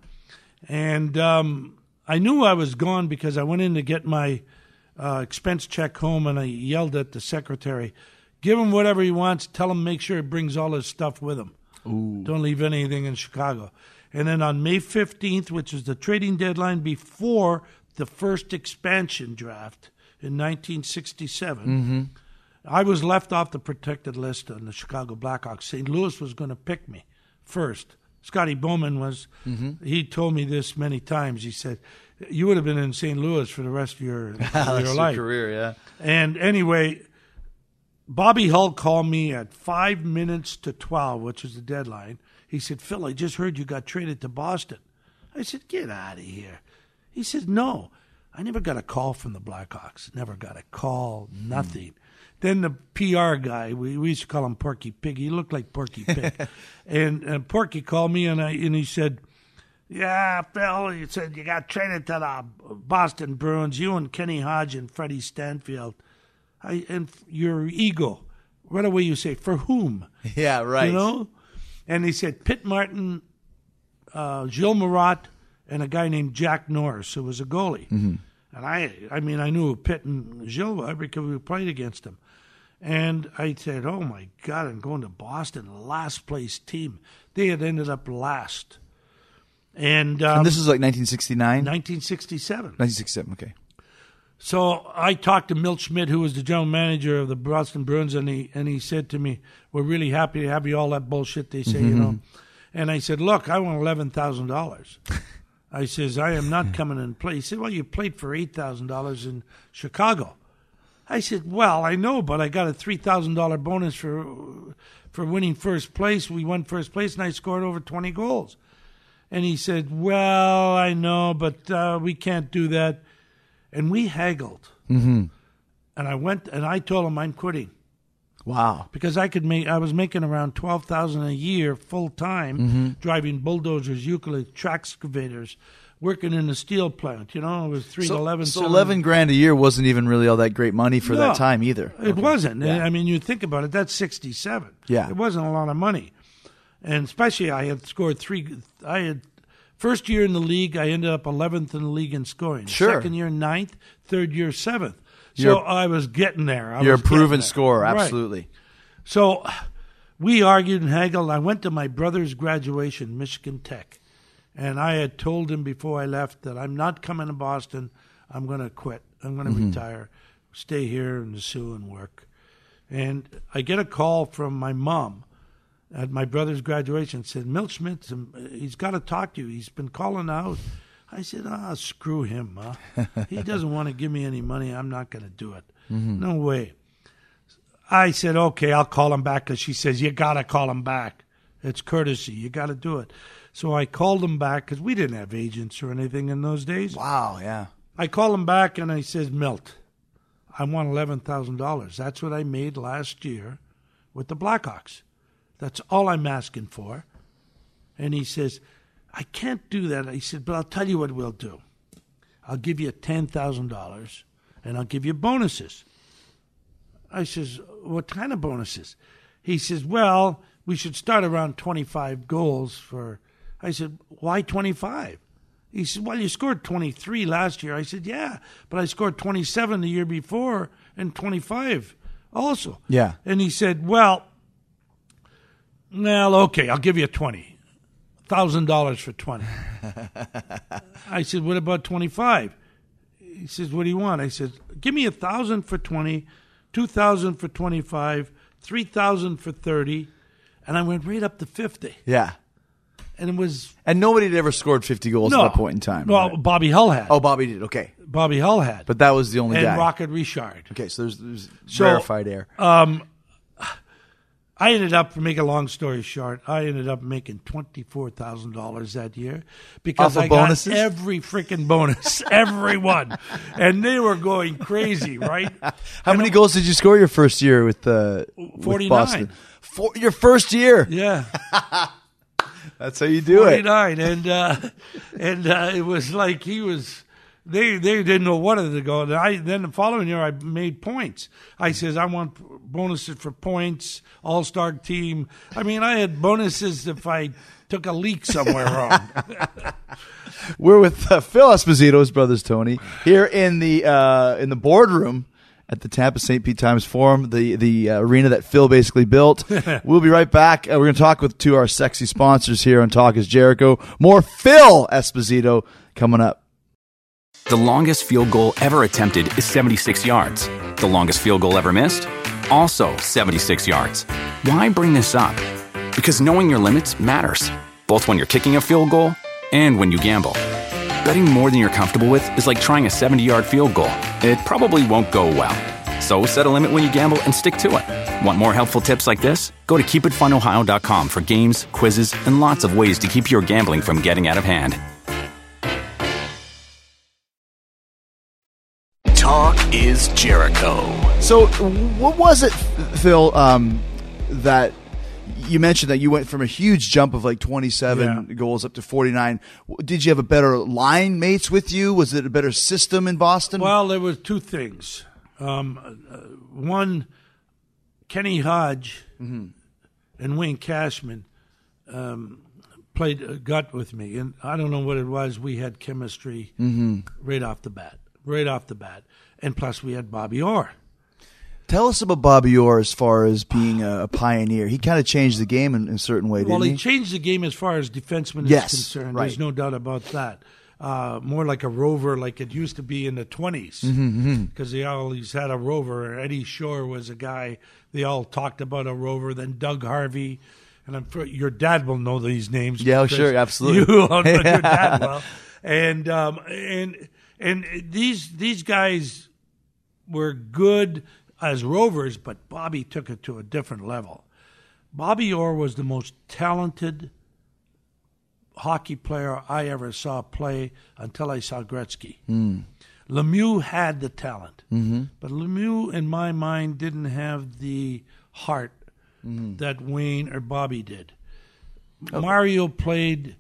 And um, I knew I was gone because I went in to get my uh, expense check home, and I yelled at the secretary, give him whatever he wants. Tell him make sure he brings all his stuff with him. Ooh. Don't leave anything in Chicago. And then on May fifteenth, which is the trading deadline before the first expansion draft in nineteen sixty-seven, mm-hmm. I was left off the protected list on the Chicago Blackhawks. Saint Louis was going to pick me first. Scotty Bowman was, mm-hmm. he told me this many times. He said, you would have been in Saint Louis for the rest of your, of your life. Your career, yeah. And anyway, Bobby Hull called me at five minutes to twelve, which was the deadline. He said, Phil, I just heard you got traded to Boston. I said, get out of here. He said, no. I never got a call from the Blackhawks. Never got a call, nothing. Mm. Then the P R guy, we, we used to call him Porky Pig. He looked like Porky Pig. and, and Porky called me, and I and he said, yeah, Phil, he said, you got traded to the Boston Bruins, you and Kenny Hodge and Freddie Stanfield. I, and your ego, right away you say, for whom? Yeah, right. You know? And he said, Pitt Martin, uh, Gilles Marat, and a guy named Jack Norris, who was a goalie. Mm-hmm. And I I mean, I knew who Pitt and Gilles were because we played against them. And I said, oh, my God, I'm going to Boston, last place team. They had ended up last. And, um, and this is like nineteen sixty-nine? nineteen sixty-seven. nineteen sixty-seven, okay. So I talked to Milt Schmidt, who was the general manager of the Boston Bruins, and he and he said to me, we're really happy to have you, all that bullshit they say, mm-hmm. you know. And I said, look, I want eleven thousand dollars. I says, I am not coming in play. He said, well, you played for eight thousand dollars in Chicago. I said, well, I know, but I got a three thousand dollars bonus for for winning first place. We won first place, and I scored over twenty goals. And he said, well, I know, but uh, we can't do that. And we haggled. Mm-hmm. And I went and I told him I'm quitting. Wow. Because I could make I was making around twelve thousand dollars a year full time, mm-hmm. driving bulldozers, eucalypt, track excavators, working in the steel plant. You know, it was three so, to eleven. So eleven grand a year wasn't even really all that great money for no, that time either. It okay. wasn't. Yeah. I mean, you think about it, that's sixty-seven. Yeah. It wasn't a lot of money. And especially I had scored three I had first year in the league, I ended up eleventh in the league in scoring. Sure. Second year, ninth. Third year, seventh. So you're, I was getting there. I you're was a proven there. scorer, Right. absolutely. So we argued and haggled. I went to my brother's graduation, Michigan Tech, and I had told him before I left that I'm not coming to Boston. I'm going to quit. I'm going to mm-hmm. retire, stay here in the Sioux and work. And I get a call from my mom at my brother's graduation. Said, Milt Schmidt, he's got to talk to you. He's been calling out. I said, ah, screw him. Huh? He doesn't want to give me any money. I'm not going to do it. Mm-hmm. No way. I said, okay, I'll call him back, because she says, you got to call him back. It's courtesy. You got to do it. So I called him back, because we didn't have agents or anything in those days. Wow, yeah. I called him back, and I says, Milt, I want eleven thousand dollars. That's what I made last year with the Blackhawks. That's all I'm asking for. And he says, I can't do that. He said, but I'll tell you what we'll do. I'll give you ten thousand dollars, and I'll give you bonuses. I says, what kind of bonuses? He says, well, we should start around twenty-five goals for... I said, why twenty-five? He said, well, you scored twenty-three last year. I said, yeah, but I scored twenty-seven the year before and twenty-five also. Yeah. And he said, well, well, okay, I'll give you twenty thousand dollars for twenty. I said, what about twenty-five? He says, what do you want? I said, give me one thousand for twenty, two thousand for twenty-five, three thousand for thirty, and I went right up to fifty. Yeah. And it was... And nobody had ever scored fifty goals no, at that point in time. Well, right? Bobby Hull had. Oh, Bobby did. Okay. Bobby Hull had. But that was the only and guy. Rocket Richard. Okay, so there's, there's So, rarefied air. Um, I ended up, to make a long story short, I ended up making twenty-four thousand dollars that year because Off of I bonuses? got every freaking bonus, every one. And they were going crazy, right? How and many I'm- goals did you score your first year with, uh, with forty-nine. Boston? For, your first year. Yeah. That's how you do it. forty-nine. And, uh, and uh, it was like he was... They they didn't know what to go. And I, then the following year, I made points. I says, I want bonuses for points, all-star team. I mean, I had bonuses if I took a leak somewhere wrong. We're with uh, Phil Esposito, his brother's Tony, here in the uh, in the boardroom at the Tampa Saint Pete Times Forum, the the uh, arena that Phil basically built. We'll be right back. Uh, we're going to talk with two of our sexy sponsors here on Talk is Jericho. More Phil Esposito coming up. The longest field goal ever attempted is seventy-six yards. The longest field goal ever missed? Also seventy-six yards. Why bring this up? Because knowing your limits matters, both when you're kicking a field goal and when you gamble. Betting more than you're comfortable with is like trying a seventy-yard field goal. It probably won't go well. So set a limit when you gamble and stick to it. Want more helpful tips like this? Go to keep it fun ohio dot com for games, quizzes, and lots of ways to keep your gambling from getting out of hand. Talk is Jericho. So, what was it, Phil, um, that you mentioned that you went from a huge jump of like twenty-seven Yeah. goals up to forty-nine? Did you have a better line mates with you? Was it a better system in Boston? Well, there were two things. Um, uh, one, Kenny Hodge and Wayne Cashman um, played uh, gut with me, and I don't know what it was. We had chemistry right off the bat, right off the bat, and plus we had Bobby Orr. Tell us about Bobby Orr as far as being a, a pioneer. He kind of changed the game in, in a certain way, didn't Well, he he? changed the game as far as defenseman Yes, is concerned. right. There's no doubt about that. Uh, more like a rover, like it used to be in the twenties, because Mm-hmm, they always had a rover. Eddie Shore was a guy. They all talked about a rover. Then Doug Harvey, and I'm sure your dad will know these names. Yeah, because sure, absolutely. You all know your dad well, and um, and and these these guys were good as rovers, but Bobby took it to a different level. Bobby Orr was the most talented hockey player I ever saw play until I saw Gretzky. Mm. Lemieux had the talent, Mm-hmm. but Lemieux, in my mind, didn't have the heart Mm-hmm. that Wayne or Bobby did. Mario played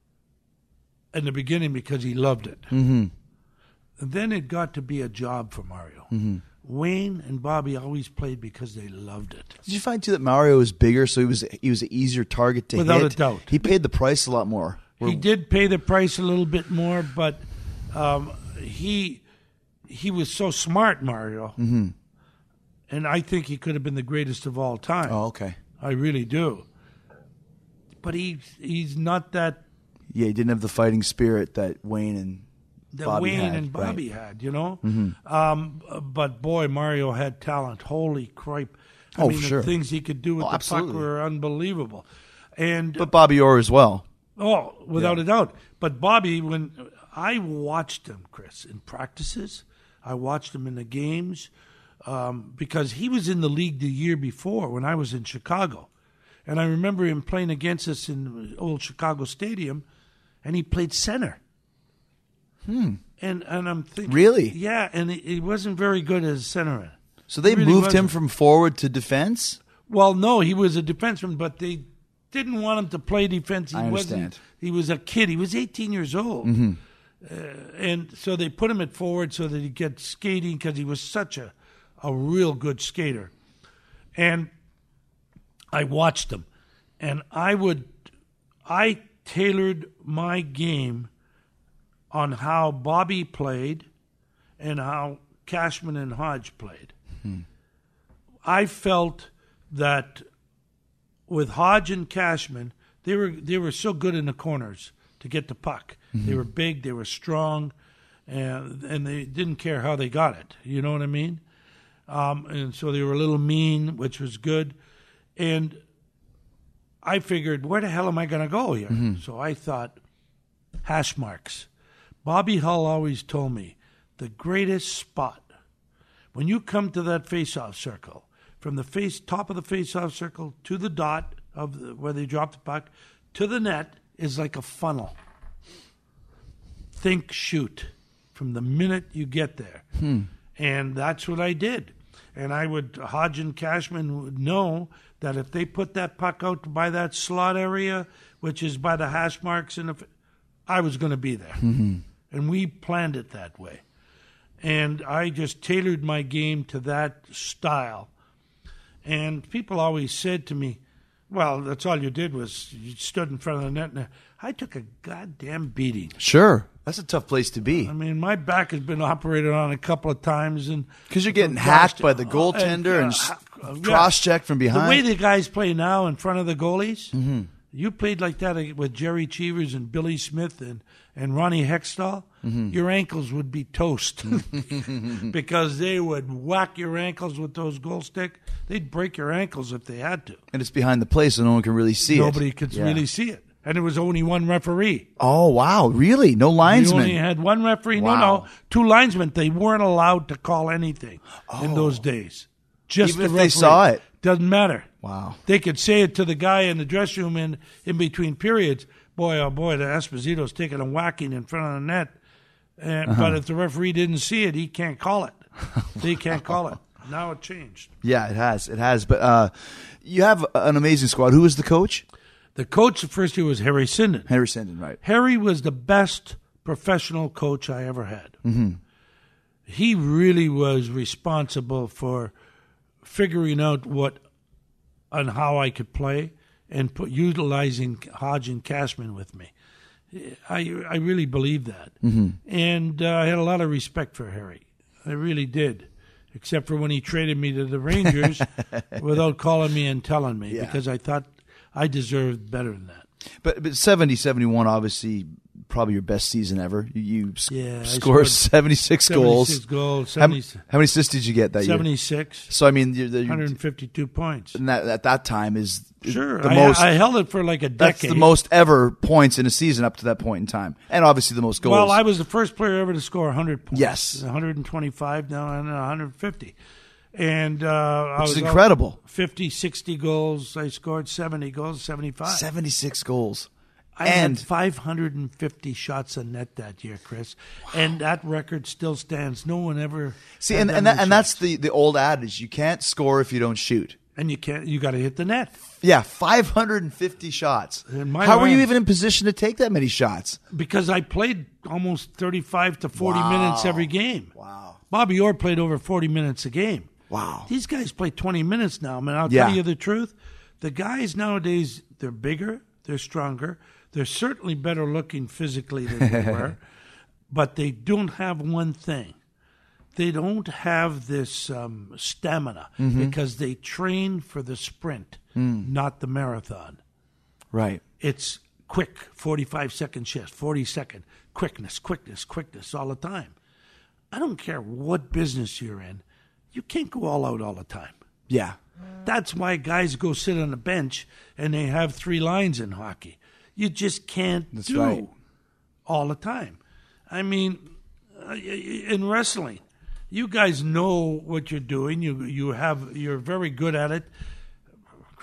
in the beginning because he loved it. Mm-hmm. And then it got to be a job for Mario. Mm-hmm. Wayne and Bobby always played because they loved it. Did you find too that Mario was bigger, so he was he was an easier target to Without hit? a doubt. He paid the price a lot more. He did pay the price a little bit more, but um, he he was so smart, Mario. Mm-hmm. And I think he could have been the greatest of all time. Oh, okay. I really do. But he he's not that Yeah, he didn't have the fighting spirit that Wayne and that Bobby Wayne had, and Bobby right. had, you know. Mm-hmm. Um, but boy, Mario had talent. Holy cripe! I Oh, mean, for the sure. things he could do with Oh, the absolutely. puck were unbelievable. And But Bobby Orr as well. oh, without Yeah. a doubt. But Bobby, when I watched him, Chris, in practices, I watched him in the games um, because he was in the league the year before when I was in Chicago. And I remember him playing against us in old Chicago Stadium, and he played center. Hmm. And and I'm thinking, Really? Yeah, and he, he wasn't very good as a centerman. So they He really moved him wasn't. from forward to defense? Well, no, he was a defenseman, but they didn't want him to play defense. He I wasn't. understand. He was a kid. He was eighteen years old, Mm-hmm. uh, and so they put him at forward so that he'd get skating because he was such a a real good skater. And I watched him, and I would I tailored my game on how Bobby played and how Cashman and Hodge played. Hmm. I felt that with Hodge and Cashman, they were they were so good in the corners to get the puck. Mm-hmm. They were big, they were strong, and and they didn't care how they got it. You know what I mean? Um, and so they were a little mean, which was good. And I figured, where the hell am I going to go here? Mm-hmm. So I thought, hash marks. Bobby Hull always told me the greatest spot when you come to that face-off circle, from the face top of the face-off circle to the dot of the, where they drop the puck to the net is like a funnel. Think, shoot, from the minute you get there, Hmm. and that's what I did. And I would Hodge and Cashman would know that if they put that puck out by that slot area, which is by the hash marks, and if I was going to be there, Mm-hmm. and we planned it that way. And I just tailored my game to that style. And people always said to me, well, that's all you did was you stood in front of the net. And I took a goddamn beating. Sure. That's a tough place to be. I mean, my back has been operated on a couple of times. and Because you're getting Cross- hacked by the goaltender uh, and s- uh, yeah. cross-checked from The behind. way the guys play now in front of the goalies, Mm-hmm. you played like that with Jerry Cheevers and Billy Smith and, and Ronnie Hextall, your ankles would be toast because they would whack your ankles with those goal stick. They'd break your ankles if they had to. And it's behind the play, so no one can really see it. Nobody could Yeah. really see it. And there was only one referee. Oh, wow. Really? No You linesman? only had one referee. Wow. No, no, two linesmen. They weren't allowed to call anything in those days. Just Even the if they referee. saw it? Doesn't matter. Wow. They could say it to the guy in the dressing room in, in between periods. Boy, oh boy, the Esposito's taking a whacking in front of the net. And, Uh-huh. But if the referee didn't see it, he can't call it. They can't call it. Now it changed. Yeah, it has. It has. But uh, you have an amazing squad. Who was the coach? The coach the first year was Harry Sinden. Henry Senden, right. Harry was the best professional coach I ever had. Mm-hmm. He really was responsible for figuring out what and how I could play and put, utilizing Hodge and Cashman with me. I I really believe that, Mm-hmm. and uh, I had a lot of respect for Harry. I really did, except for when he traded me to the Rangers without calling me and telling me Yeah. because I thought I deserved better than that. But but seventy, seventy-one, obviously, probably your best season ever. You, you s- Yeah, I scored scored seventy-six goals. seventy-six goals, How, seventy, how many assists did you get that year? seventy-six, So, I mean, you're, the, one hundred fifty-two points. and that, at that time is is Sure, the I, most. I held it for like a that's decade. the most ever points in a season up to that point in time. And obviously the most goals. Well, I was the first player ever to score one hundred points. Yes. one hundred twenty-five, now and one hundred fifty. And uh, I Which was is incredible. fifty, sixty goals. I scored seventy goals, seventy-five. seventy-six goals. I and had five hundred fifty shots on net that year, Chris. And that record still stands. No one ever see, had and that and, that, many and that's shots. the, the old adage: you can't score if you don't shoot. And you can't. You got to hit the net. Yeah, five hundred fifty shots. In my How were you mind- even in position to take that many shots? Because I played almost thirty-five to forty Wow. minutes every game. Wow. Bobby Orr played over forty minutes a game. Wow. These guys play twenty minutes now, man. I'll Yeah. tell you the truth. The guys nowadays, they're bigger, they're stronger, they're certainly better looking physically than they were, but they don't have one thing. They don't have this um, stamina Mm-hmm. because they train for the sprint, Mm. not the marathon. Right. It's quick, forty-five second shifts, forty second, quickness, quickness, quickness all the time. I don't care what business you're in, you can't go all out all the time. Yeah. That's why guys go sit on the bench and they have three lines in hockey. You just can't That's do right. all the time. I mean, uh, in wrestling, you guys know what you're doing. You you have you're very good at it.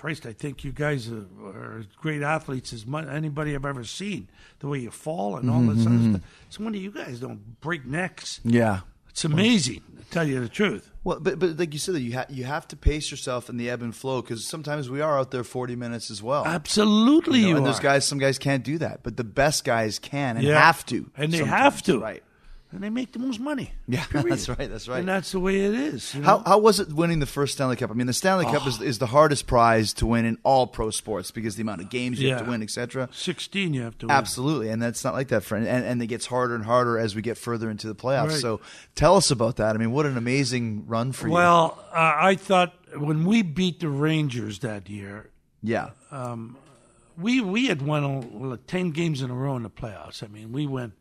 Christ, I think you guys are, are as great athletes as mu- anybody I've ever seen. The way you fall and all Mm-hmm, this other stuff. It's wonder you guys don't break necks. Yeah. It's amazing, to tell you the truth. Well, but but like you said, you ha- you have to pace yourself in the ebb and flow because sometimes we are out there forty minutes as well. Absolutely, You know, you, and are. there's guys, some guys can't do that, but the best guys can and Yeah. have to, And they sometimes, have to. right? And they make the most money. Yeah, period. that's right. That's right. And that's the way it is. You know? How how was it winning the first Stanley Cup? I mean, the Stanley Cup Oh. is is the hardest prize to win in all pro sports because the amount of games you have Yeah. to win, et cetera. sixteen you have to win. Absolutely, and that's not like that, friend. And and it gets harder and harder as we get further into the playoffs. Right. So tell us about that. I mean, what an amazing run for you. Well, uh, I thought when we beat the Rangers that year, yeah, we we had won uh, ten games in a row in the playoffs. I mean, we went.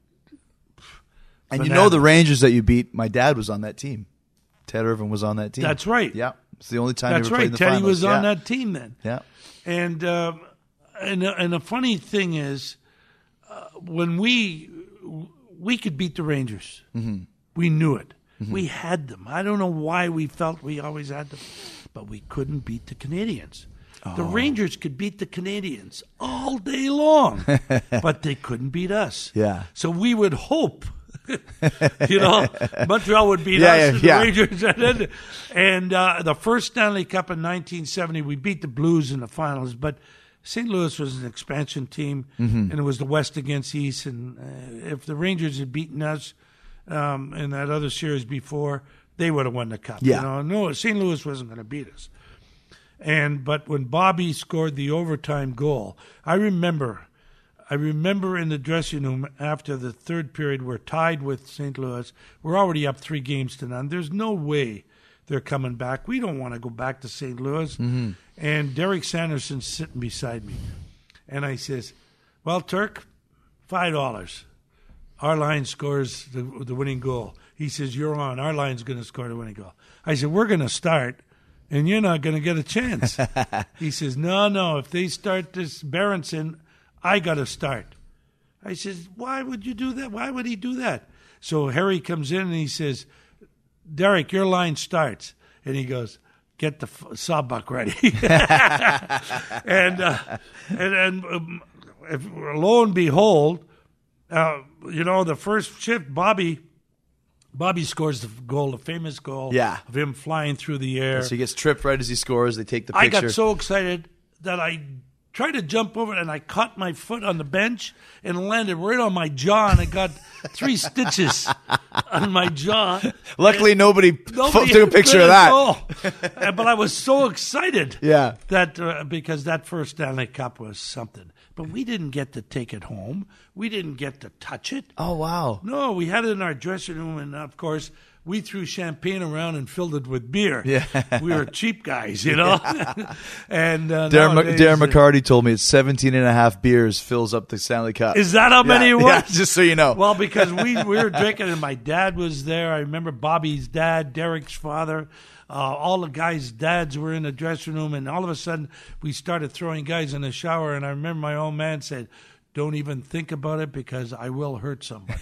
and you bananas. know the Rangers that you beat. My dad was on that team. Ted Irvin was on that team. That's right. Yeah, it's the only time That's they ever played right. in the Teddy finals. was on Yeah. that team then. Yeah, And um, and uh, and the funny thing is, uh, when we we could beat the Rangers, Mm-hmm. we knew it. We had them. I don't know why we felt we always had them, but we couldn't beat the Canadians. The Oh. Rangers could beat the Canadians all day long, but they couldn't beat us. Yeah. So we would hope, you know, Montreal would beat Yeah, us yeah, and the yeah. Rangers. And, then- and uh, the first Stanley Cup in nineteen seventy, we beat the Blues in the finals, but Saint Louis was an expansion team, Mm-hmm. and it was the West against East. And uh, if the Rangers had beaten us um, in that other series before, they would have won the cup. Yeah. You know, no, Saint Louis wasn't going to beat us. And but when Bobby scored the overtime goal, I remember, I remember in the dressing room after the third period, we're tied with Saint Louis. We're already up three games to none. There's no way they're coming back. We don't want to go back to Saint Louis. Mm-hmm. And Derek Sanderson's sitting beside me, and I says, "Well, Turk, five dollars. Our line scores the, the winning goal." He says, "You're on. Our line's going to score the winning goal." I said, "We're going to start, and you're not going to get a chance." He says, "No, no. If they start this Berenson, I got to start." I says, "Why would you do that? Why would he do that?" So Harry comes in and he says, "Derek, your line starts," and he goes, "Get the f- sawbuck ready." and uh, and, and um, if, lo and behold, uh, you know, the first shift, Bobby. Bobby scores the goal, the famous goal Yeah. of him flying through the air. so he gets tripped right as he scores. They take the I picture. got so excited that I tried to jump over it, and I caught my foot on the bench and landed right on my jaw, and I got three stitches on my jaw. Luckily, And nobody, nobody took a picture of that. Oh, but I was so excited. Yeah. That uh, because that first Stanley Cup was something. But we didn't get to take it home. We didn't get to touch it. Oh wow! No, we had it in our dressing room, and of course, we threw champagne around and filled it with beer. Yeah. We were cheap guys, you know. and uh, Darren, nowadays, Darren uh, McCarty told me it's seventeen and a half beers fills up the Stanley Cup. Is that how many Yeah, it was? yeah, just so you know. Well, because we, we were drinking, and my dad was there. I remember Bobby's dad, Derek's father. Uh, all the guys' dads were in the dressing room, and all of a sudden, we started throwing guys in the shower. And I remember my old man said, "Don't even think about it because I will hurt somebody."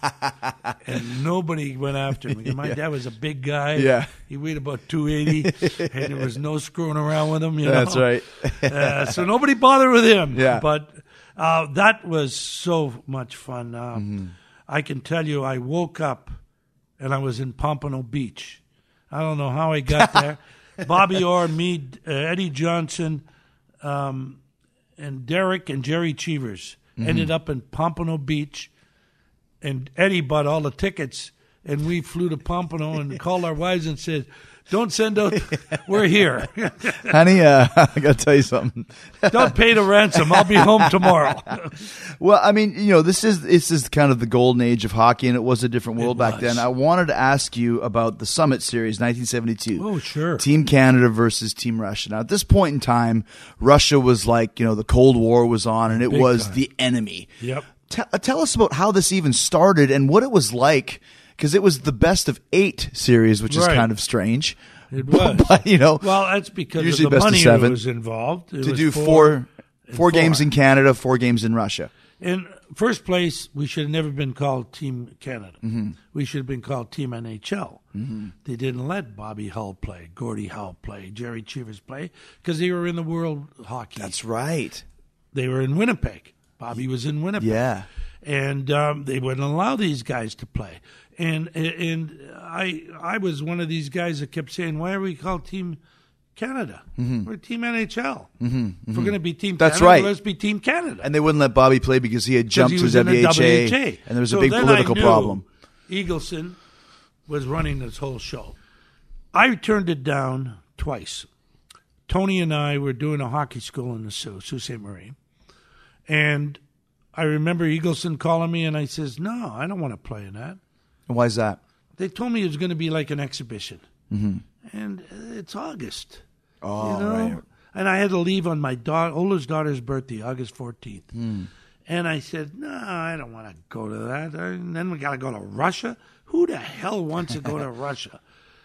And nobody went after me. My dad was a big guy. Yeah. He weighed about two eighty, and there was no screwing around with him. You That's know? right. uh, so nobody bothered with him. Yeah. But uh, that was so much fun. Uh, Mm-hmm. I can tell you, I woke up and I was in Pompano Beach. I don't know how I got there. Bobby Orr, me, uh, Eddie Johnson, um, and Derek and Jerry Cheevers Mm-hmm. ended up in Pompano Beach. And Eddie bought all the tickets, and we flew to Pompano and called our wives and said, "Don't send out, we're here. Honey, uh, I got to tell you something. Don't pay the ransom. I'll be home tomorrow." Well, I mean, you know, this is this is kind of the golden age of hockey, and it was a different world It back was. then. I wanted to ask you about the Summit Series, nineteen seventy-two. Oh, sure. Team Canada versus Team Russia. Now, at this point in time, Russia was like, you know, the Cold War was on, and it Big was time. the enemy. Yep. Tell, tell us about how this even started and what it was like, because it was the best of eight series, which is Right. kind of strange. It was. But, you know, Well, that's because usually of the best of money seven. that was involved. It to was do four, four, and four games in Canada, four games in Russia. And first place, we should have never been called Team Canada. Mm-hmm. We should have been called Team N H L. Mm-hmm. They didn't let Bobby Hull play, Gordie Howe play, Jerry Cheevers play, because they were in the World Hockey. That's right. They were in Winnipeg. Bobby was in Winnipeg. Yeah. And um, they wouldn't allow these guys to play. And and I I was one of these guys that kept saying, why are we called Team Canada? Mm-hmm. We're Team N H L. Mm-hmm. If we're going to be Team That's Canada, right. let's be Team Canada. And they wouldn't let Bobby play because he had jumped he to was in W the H A, W H A. and there was So a big then political I knew problem. Eagleson was running this whole show. I turned it down twice. Tony and I were doing a hockey school in the Sault, Sault Ste. Marie. And I remember Eagleson calling me, and I says, no, I don't want to play in that. And why is that? They told me it was going to be like an exhibition. Mm-hmm. And uh, it's August. Oh, you know? right. And I had to leave on my da- oldest daughter's birthday, August fourteenth. Mm. And I said, no, I don't want to go to that. And then we got to go to Russia? Who the hell wants to go to Russia?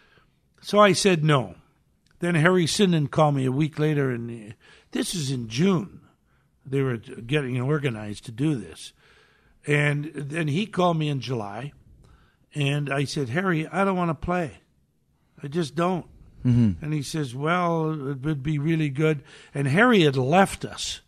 So I said no. Then Harry Sinden called me a week later, and this is in June. They were getting organized to do this. And then he called me in July, and I said, Harry, I don't want to play. I just don't. Mm-hmm. And he says, well, it would be really good. And Harry had left us,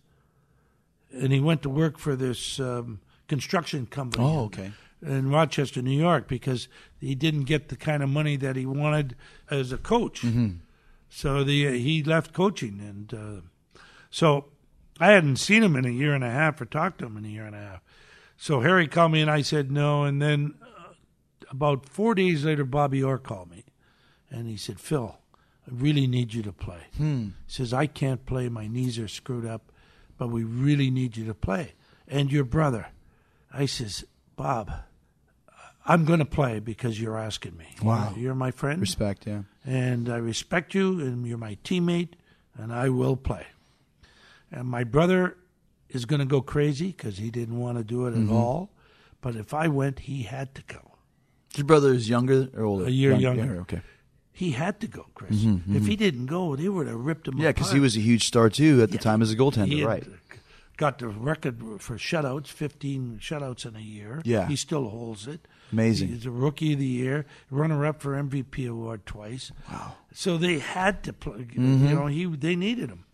and he went to work for this um, construction company. Oh, okay. In Rochester, New York, because he didn't get the kind of money that he wanted as a coach. Mm-hmm. So the he left coaching, and uh, so I hadn't seen him in a year and a half or talked to him in a year and a half. So Harry called me, and I said no. And then uh, about four days later, Bobby Orr called me, and he said, Phil, I really need you to play. Hmm. He says, I can't play. My knees are screwed up, but we really need you to play. And your brother. I says, Bob, I'm going to play because you're asking me. Wow. You're my friend. Respect, yeah. And I respect you, and you're my teammate, and I will play. And my brother is going to go crazy because he didn't want to do it Mm-hmm. at all. But if I went, he had to go. Your brother is younger or older? A year Young- younger. Okay. He had to go, Chris. Mm-hmm, If he didn't go, they would have ripped him Yeah, apart. because he was a huge star, too, at the Yeah, time as a goaltender, he had right. got the record for shutouts, fifteen shutouts in a year. Yeah. He still holds it. Amazing. He's a rookie of the year, runner-up for M V P award twice. Wow. So they had to play. Mm-hmm. You know, he they needed him.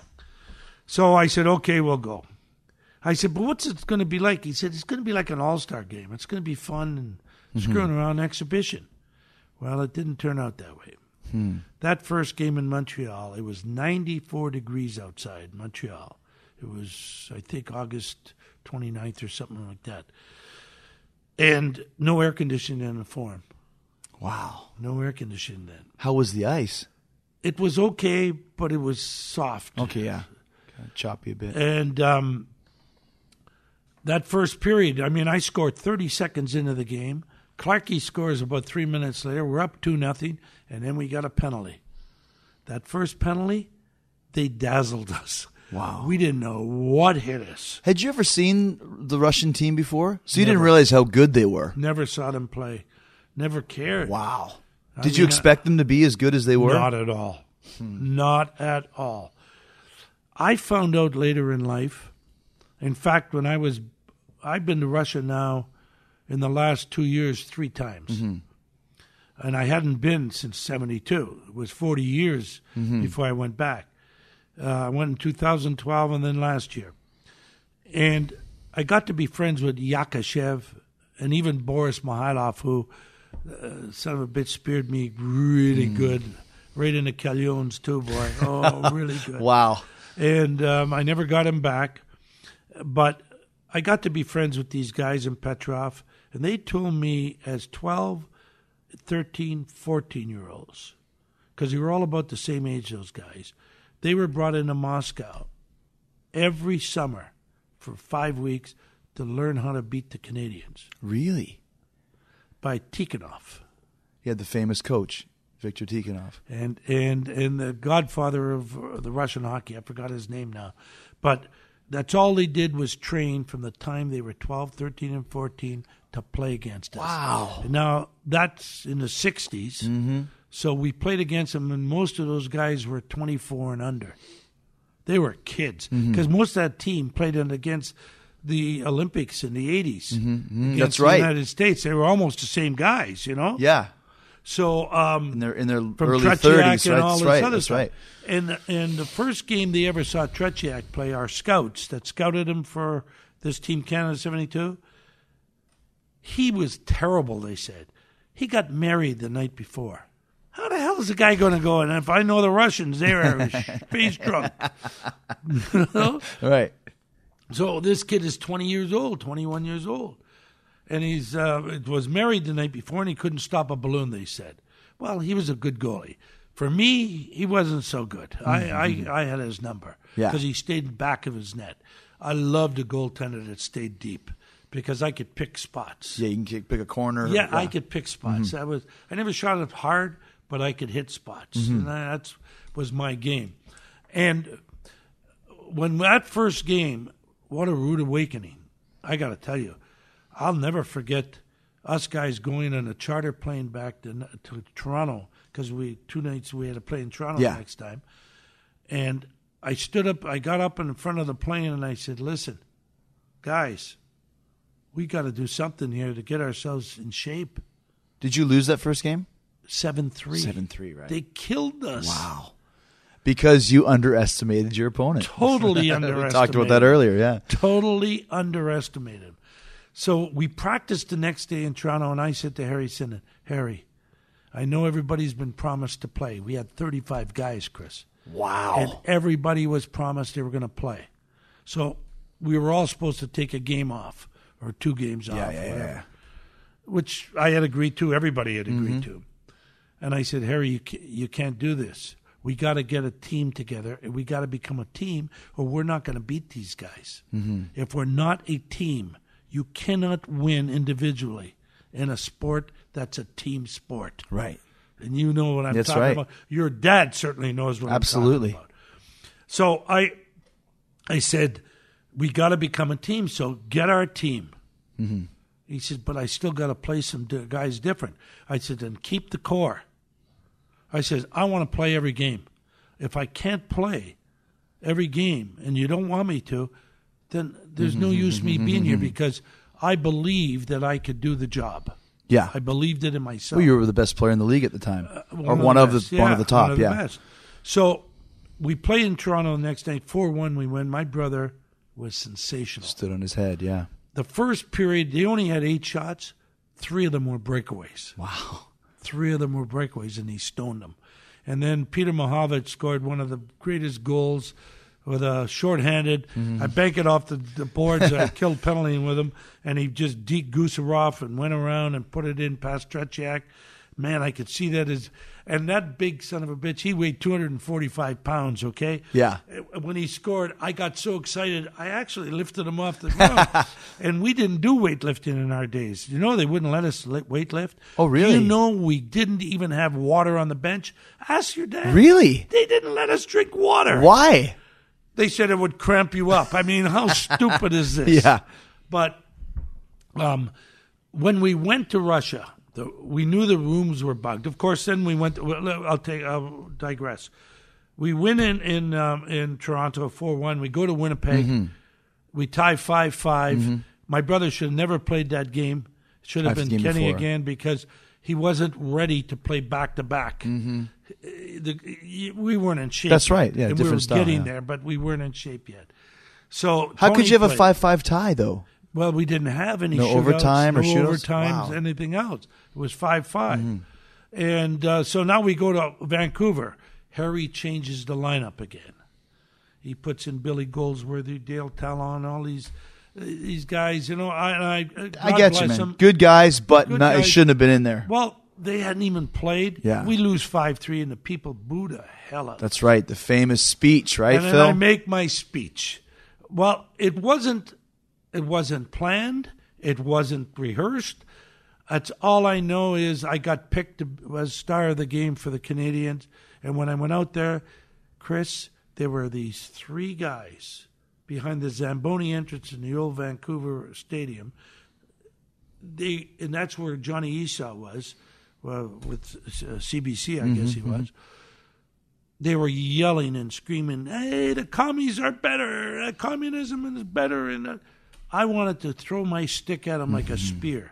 So I said, okay, we'll go. I said, but what's it going to be like? He said, it's going to be like an all-star game. It's going to be fun and Mm-hmm. screwing around exhibition. Well, it didn't turn out that way. Hmm. That first game in Montreal, it was ninety-four degrees outside Montreal. It was, I think, August twenty-ninth or something like that. And no air conditioning in the Forum. Wow. No air conditioning then. How was the ice? It was okay, but it was soft. Okay, yeah. Kind of choppy a bit. And um, that first period, I mean, I scored thirty seconds into the game. Clarkey scores about three minutes later. We're up two nothing, and then we got a penalty. That first penalty, they dazzled us. Wow. We didn't know what hit us. Had you ever seen the Russian team before? So you Never. didn't realize how good they were. Never saw them play. Never cared. Wow. I Did you mean, expect them to be as good as they were? Not at all. Not at all. I found out later in life, in fact, when I was, I've been to Russia now in the last two years three times. Mm-hmm. And I hadn't been since seventy-two. It was forty years Mm-hmm. before I went back. Uh, I went in two thousand twelve and then last year. And I got to be friends with Yakashev and even Boris Mikhailov, who, uh, son of a bitch, speared me really Mm. good. Right in the Calhoun's too, boy. Oh, really good. Wow. And um, I never got him back. But I got to be friends with these guys in Petrov, and they told me as twelve, thirteen, fourteen-year-olds, because they were all about the same age, those guys, they were brought into Moscow every summer for five weeks to learn how to beat the Canadians Really? by Tikhonov. He had the famous coach, Viktor Tikhonov. and and and the godfather of uh, the Russian hockey. I forgot his name now, but that's all they did was train from the time they were twelve, thirteen, and fourteen to play against us. Wow. And now that's in the sixties, Mm-hmm. so we played against them, and most of those guys were twenty-four and under. They were kids because most of that team played in against the Olympics in the eighties. Mm-hmm. Against That's the right. United States. They were almost the same guys, you know? Yeah. So um, In their in their from early Tretiak thirties, and right? all That's this right. other That's stuff. right. And and the first game they ever saw Tretiak play, our scouts that scouted him for this Team Canada seventy-two, he was terrible, they said. He got married the night before. How the hell is the guy going to go? And if I know the Russians, they're face drunk. You know? Right. So this kid is twenty years old, twenty-one years old. And he's uh, was married the night before, and he couldn't stop a balloon, they said. Well, he was a good goalie. For me, he wasn't so good. Mm-hmm. I, I, I had his number Yeah. because he stayed back of his net. I loved a goaltender that stayed deep because I could pick spots. Yeah, you can kick, pick a corner. Yeah, I could pick spots. Mm-hmm. I was I never shot it hard, but I could hit spots, Mm-hmm. and that was my game. And when that first game, what a rude awakening! I got to tell you, I'll never forget us guys going on a charter plane back to, to Toronto because we two nights we had to play in Toronto Yeah. the next time, and I stood up, I got up in front of the plane, and I said, "Listen, guys, we got to do something here to get ourselves in shape." Did you lose that first game? seven three seven three, right. They killed us. Wow. Because you underestimated your opponent. Totally We underestimated. talked about that earlier, yeah. Totally underestimated. So we practiced the next day in Toronto, and I said to Harry Sinnen, Harry, I know everybody's been promised to play. We had thirty-five guys, Chris. Wow. And everybody was promised they were going to play. So we were all supposed to take a game off or two games Yeah, off, yeah, whatever, yeah. which I had agreed to. Everybody had agreed Mm-hmm. to. And I said, Harry, you can't, you can't do this. We got to get a team together, and we got to become a team, or we're not going to beat these guys. Mm-hmm. If we're not a team, you cannot win individually in a sport that's a team sport. Right. And you know what I'm That's talking right. about. Your dad certainly knows what Absolutely. I'm talking about. So I, I said, we got to become a team. So get our team. Mm-hmm. He said, but I still got to play some d- guys different. I said, then keep the core. I said, I want to play every game. If I can't play every game and you don't want me to, then there's no use me being here because I believe that I could do the job. Yeah. I believed it in myself. Well, you were the best player in the league at the time. or of one the of the best. one of Yeah, the top, one of the yeah. best. So we played in Toronto the next night, four one we win. My brother was sensational. Stood on his head, yeah. The first period, they only had eight shots. Three of them were breakaways. Wow. Three of them were breakaways, and he stoned them. And then Peter Mahovich scored one of the greatest goals with a shorthanded. Mm-hmm. I bank it off the, the boards. I killed penalty with him, and he just deked Gusarov and went around and put it in past Tretiak. Man, I could see that as, and that big son of a bitch, he weighed two hundred forty-five pounds, okay? Yeah. When he scored, I got so excited, I actually lifted him off the ground. And we didn't do weightlifting in our days. You know, they wouldn't let us li- weightlift. Oh, really? Do you know we didn't even have water on the bench? Ask your dad. Really? They didn't let us drink water. Why? They said it would cramp you up. I mean, how stupid is this? Yeah. But um, when we went to Russia, the, we knew the rooms were bugged. Of course, then we went. To, well, I'll take. I'll digress. We win in in um, in Toronto four one. We go to Winnipeg. Mm-hmm. We tie five five. My brother should have never played that game. Should have That's been the game Kenny before. again because he wasn't ready to play back to back. We weren't in shape. That's right. yet. Yeah, and different we were style, getting yeah. there, but we weren't in shape yet. So How Tony could you have a played. five five tie, though? Well, we didn't have any No shootouts, overtime or no shootouts? overtimes, Wow. anything else. It was five five. Mm-hmm. And uh, so now we go to Vancouver. Harry changes the lineup again. He puts in Billy Goldsworthy, Dale Talon, all these these guys. You know, I I, God I get you, bless man. them. Good guys, but Good not, it guys. shouldn't have been in there. Well, they hadn't even played. Yeah. We lose five three, and the people boo the hell out of That's right. The famous speech, right, and then Phil? I make my speech. Well, it wasn't. It wasn't planned. It wasn't rehearsed. That's all I know is I got picked as star of the game for the Canadians. And when I went out there, Chris, there were these three guys behind the Zamboni entrance in the old Vancouver Stadium. They and that's where Johnny Esau was, well, with uh, C B C, I guess he was. They were yelling and screaming, "Hey, the commies are better! Uh, communism is better!" And uh, I wanted to throw my stick at him like a spear.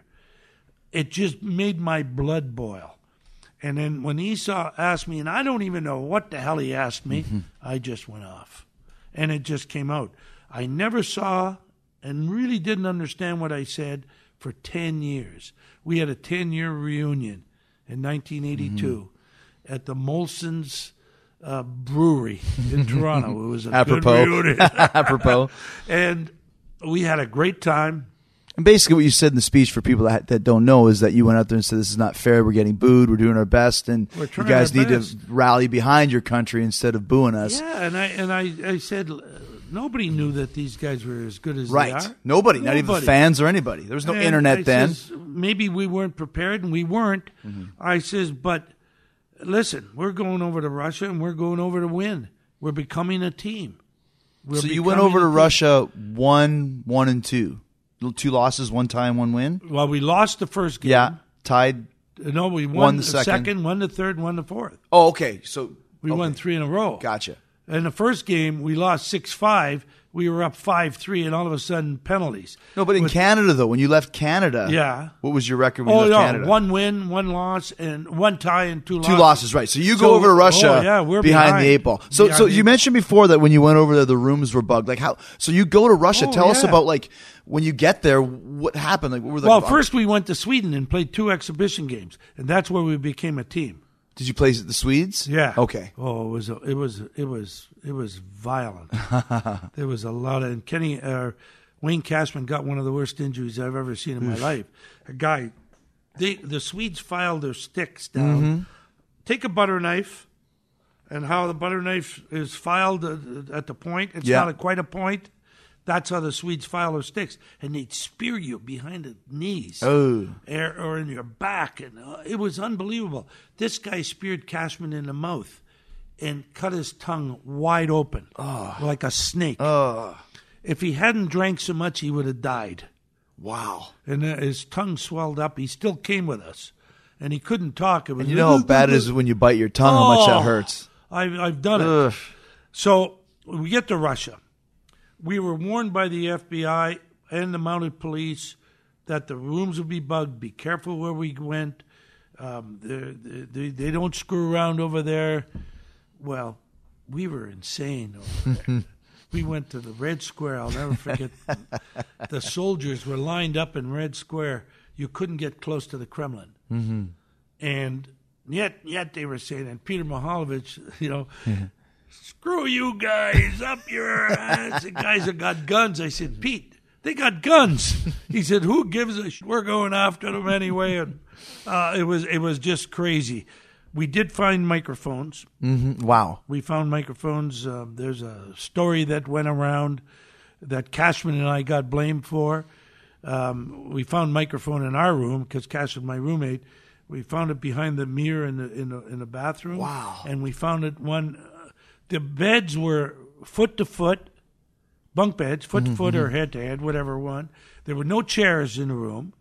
It just made my blood boil. And then when Esau asked me, and I don't even know what the hell he asked me, mm-hmm. I just went off. And it just came out. I never saw and really didn't understand what I said for ten years. We had a ten-year reunion in nineteen eighty-two mm-hmm. at the Molson's uh, Brewery in Toronto. It was a Apropos. good reunion. Apropos. And we had a great time. And basically what you said in the speech for people that that don't know is that you went out there and said, this is not fair, we're getting booed, we're doing our best, and We're you trying guys our need best. to rally behind your country instead of booing us. Yeah, and I and I, I said uh, nobody knew that these guys were as good as Right. they are. Nobody, not even the Nobody. fans or anybody. There was no And internet I then. says, maybe we weren't prepared, and we weren't. Mm-hmm. I says, but listen, we're going over to Russia, and we're going over to win. We're becoming a team. We're So you went becoming over to a team. Russia one, one and two. Two losses, one tie, one win. Well, we lost the first game. Yeah, tied. No, we won, Won the the second. second, won the third, won the fourth. Oh, okay. So We okay. won three in a row. Gotcha. In the first game, we lost six five. We were up five three, and all of a sudden, penalties. No, but in With- Canada though, when you left Canada, Yeah. what was your record when Oh, you left no, Canada? one win, one loss, and one tie, and two losses. Two losses, right? So you So- go over to Russia, oh, yeah, we're behind, behind. the eight ball. So, Behind so the you eight mentioned before that when you went over there, the rooms were bugged. Like how? So you go to Russia. Oh, Tell us yeah. about like when you get there, what happened? Like what were the? Well, first we went to Sweden and played two exhibition games, and that's where we became a team. did you play the Swedes? Yeah. Okay. Oh, it was a, it was it was it was violent. There was a lot of and Kenny uh, Wayne Cashman got one of the worst injuries I've ever seen in my life. A guy, they the Swedes filed their sticks down. Mm-hmm. Take a butter knife, and how the butter knife is filed at, at the point. It's Yeah. not a, quite a point. That's how the Swedes file their sticks, and they'd spear you behind the knees, Oh. or, or in your back, and uh, it was unbelievable. This guy speared Cashman in the mouth and cut his tongue wide open, like a snake. Oh, If he hadn't drank so much, he would have died. wow. And uh, his tongue swelled up. He still came with us, and he couldn't talk. It was And you know how bad it is when you bite your tongue, how much that Oh, hurts. I've I've done it. Ugh. So we get to Russia. We were warned by the F B I and the mounted police that the rooms would be bugged. Be careful where we went. Um, they, they, they don't screw around over there. Well, we were insane over there. We went to the Red Square. I'll never forget. The soldiers were lined up in Red Square. You couldn't get close to the Kremlin. Mm-hmm. And yet, yet they were saying, and Peter Mihaljevic, you know, screw you guys, up your ass. The guys have got guns. I said, Pete, they got guns. He said, who gives a sh- We're going after them anyway. And uh, it was it was just crazy. We did find microphones. Mm-hmm. Wow. We found microphones. Uh, there's a story that went around that Cashman and I got blamed for. Um, we found microphone in our room because Cashman, my roommate, we found it behind the mirror in the in the, in the bathroom. Wow. And we found it one. Uh, the beds were foot to foot, bunk beds, foot to foot or head to head, whatever one. There were no chairs in the room,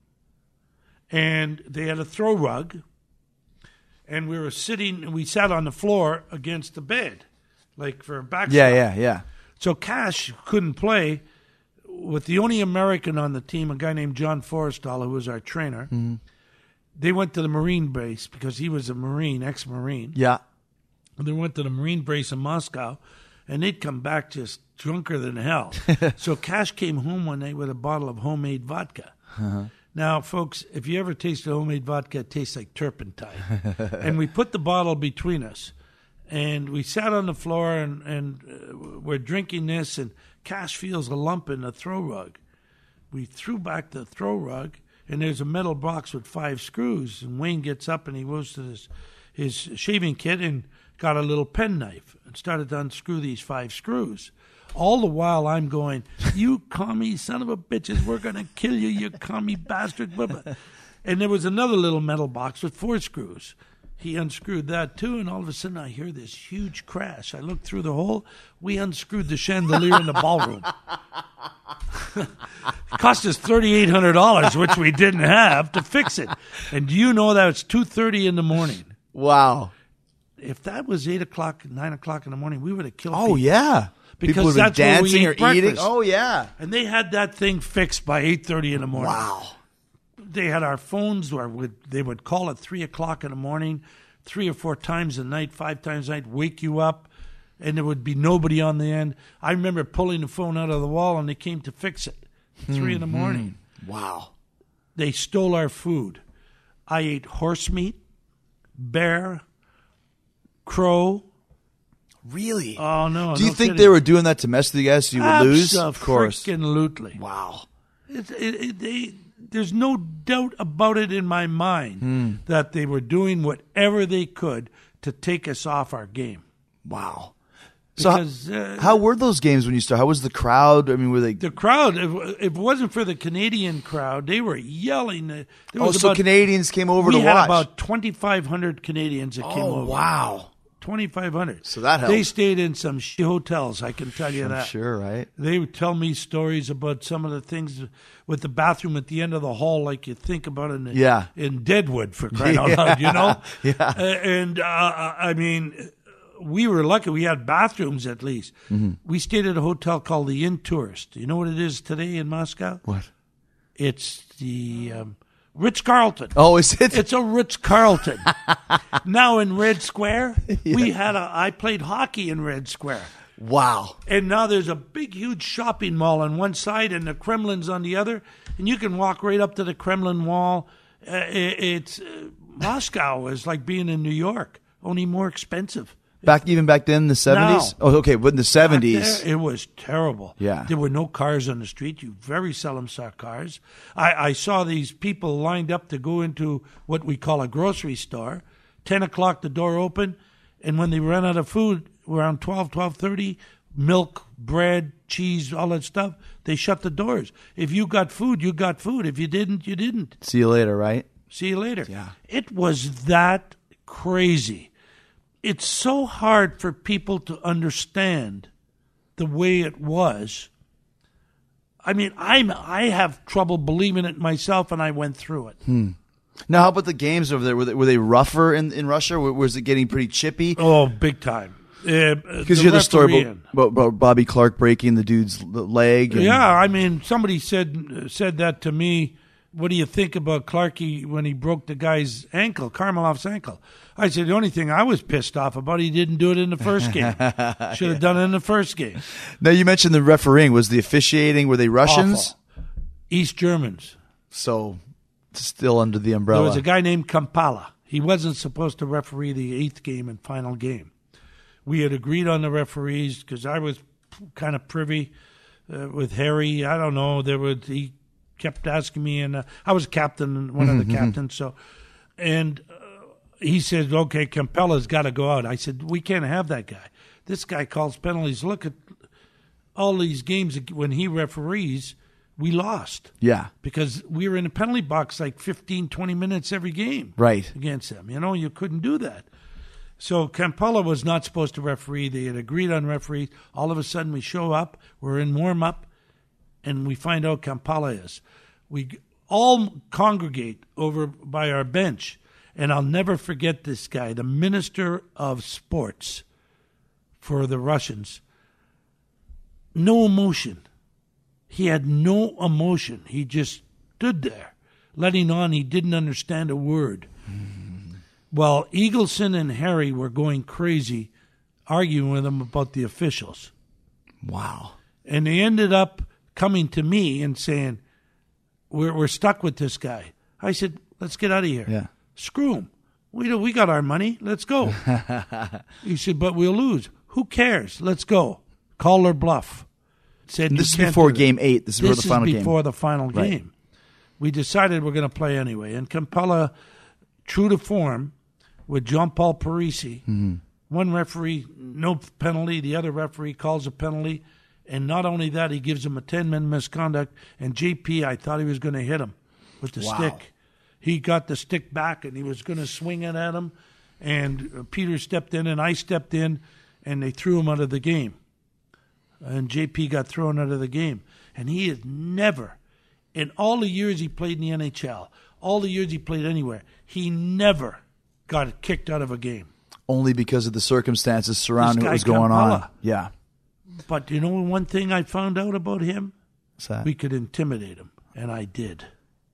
and they had a throw rug. And we were sitting, we sat on the floor against the bed, like for a backstop. Yeah, yeah, yeah. So Cash couldn't play with the only American on the team, a guy named John Forrestal, who was our trainer. Mm-hmm. They went to the Marine base because he was a Marine, ex-Marine. Yeah. And they went to the Marine base in Moscow, and they'd come back just drunker than hell. So Cash came home one night with a bottle of homemade vodka. Uh-huh. Now, folks, if you ever tasted homemade vodka, it tastes like turpentine. And we put the bottle between us, and we sat on the floor, and, and uh, we're drinking this, and Cash feels a lump in the throw rug. We threw back the throw rug, and there's a metal box with five screws, and Wayne gets up, and he goes to his, his shaving kit and got a little penknife and started to unscrew these five screws. All the while I'm going, you commie son of a bitches, we're going to kill you, you commie bastard. And there was another little metal box with four screws. He unscrewed that too, and all of a sudden I hear this huge crash. I look through the hole. We unscrewed the chandelier in the ballroom. It cost us thirty-eight hundred dollars, which we didn't have, to fix it. And do you know that it's two thirty in the morning? Wow. If that was eight o'clock, nine o'clock in the morning, we would have killed Oh, people. yeah. because People would that's be where we dancing eat or breakfast. eating. Oh, yeah. And they had that thing fixed by eight thirty in the morning. Wow. They had our phones where would, they would call at three o'clock in the morning, three or four times a night, five times a night, wake you up, and there would be nobody on the end. I remember pulling the phone out of the wall, and they came to fix it. Three in the morning. Wow. They stole our food. I ate horse meat, bear, crow. Really? Oh, no. Do you no think kidding. they were doing that to mess with you guys so you would lose? Of course. Absolutely. Wow. It, it, it, they, there's no doubt about it in my mind Hmm. that they were doing whatever they could to take us off our game. Wow. Because, so, uh, how were those games when you started? How was the crowd? I mean, were they? The crowd, if, if it wasn't for the Canadian crowd, they were yelling. There Oh, was so about, Canadians came over we to had watch. about twenty-five hundred Canadians that came Oh, over. wow. twenty-five hundred. So that They helps. stayed in some shitty hotels, I can tell you I'm that. sure, right? They would tell me stories about some of the things with the bathroom at the end of the hall, like you think about in Yeah. in Deadwood, for crying out loud, you know? Yeah. Uh, and, uh, I mean, we were lucky. We had bathrooms at least. Mm-hmm. We stayed at a hotel called the Inn Tourist. You know what it is today in Moscow? What? It's the um, Ritz-Carlton. Oh, is it? It's a Ritz-Carlton. Now in Red Square, we had a. I played hockey in Red Square. Wow. And now there's a big, huge shopping mall on one side and the Kremlin's on the other. And you can walk right up to the Kremlin wall. Uh, it, it's uh, Moscow is like being in New York, only more expensive. Back even back then in the seventies? No. Oh, okay, but in the Back seventies. there, it was terrible. Yeah. There were no cars on the street. You very seldom saw cars. I, I saw these people lined up to go into what we call a grocery store. Ten o'clock, the door open, and when they ran out of food around twelve, twelve thirty, milk, bread, cheese, all that stuff, they shut the doors. If you got food, you got food. If you didn't, you didn't. See you later, right? See you later. Yeah. It was that crazy. It's so hard for people to understand the way it was. I mean, I'm I have trouble believing it myself, and I went through it. Now, how about the games over there? Were they, were they rougher in, in Russia? W- Was it getting pretty chippy? Oh, big time. Because you hear the story about, about, about Bobby Clark breaking the dude's l- leg. And, Yeah, I mean, somebody said said that to me. What do you think about Clarkey when he broke the guy's ankle, Karmelov's ankle? I said, the only thing I was pissed off about, he didn't do it in the first game. Should have done it in the first game. Now, you mentioned the refereeing. Was the officiating, were they Russians? Awful. East Germans. So, still under the There umbrella. was a guy named Kampala. He wasn't supposed to referee the eighth game and final game. We had agreed on the referees because I was kind of privy uh, with Harry. I don't know. There was he kept asking me, and uh, I was captain, one of the captains. So, and uh, he said, "Okay, Campbella's got to go out." I said, "We can't have that guy. This guy calls penalties. Look at all these games when he referees. We lost." Yeah. Because we were in the penalty box like fifteen, twenty minutes every game. Right. Against them. You know, you couldn't do that. So Kampala was not supposed to referee. They had agreed on referees. All of a sudden we show up, we're in warm-up, and we find out Kampala is. We all congregate over by our bench, and I'll never forget this guy, the Minister of Sports for the Russians. No emotion. He had no emotion. He just stood there, letting on he didn't understand a word. Mm. While Eagleson and Harry were going crazy, arguing with him about the officials. Wow. And they ended up coming to me and saying, we're, we're stuck with this guy. I said, let's get out of here. Yeah. Screw him. We, we got our money. Let's go. He said, but we'll lose. Who cares? Let's go. Call their bluff. Said, And this is "You can't before do game eight. This is before This the final is game. before the final Right. game. We decided we're going to play anyway. And Kampala, true to form, with Jean Paul Parisi, Mm-hmm. one referee, no penalty. The other referee calls a penalty. And not only that, he gives him a ten-minute misconduct. And J P, I thought he was going to hit him with the Wow. stick. He got the stick back, and he was going to swing it at him. And uh, Peter stepped in, and I stepped in, and they threw him out of the game. And J P got thrown out of the game. And he has never, in all the years he played in the N H L, all the years he played anywhere, he never got kicked out of a game. Only because of the circumstances surrounding This what was guy going on. Kampala. Yeah. But you know one thing I found out about him? What's that? We could intimidate him, and I did.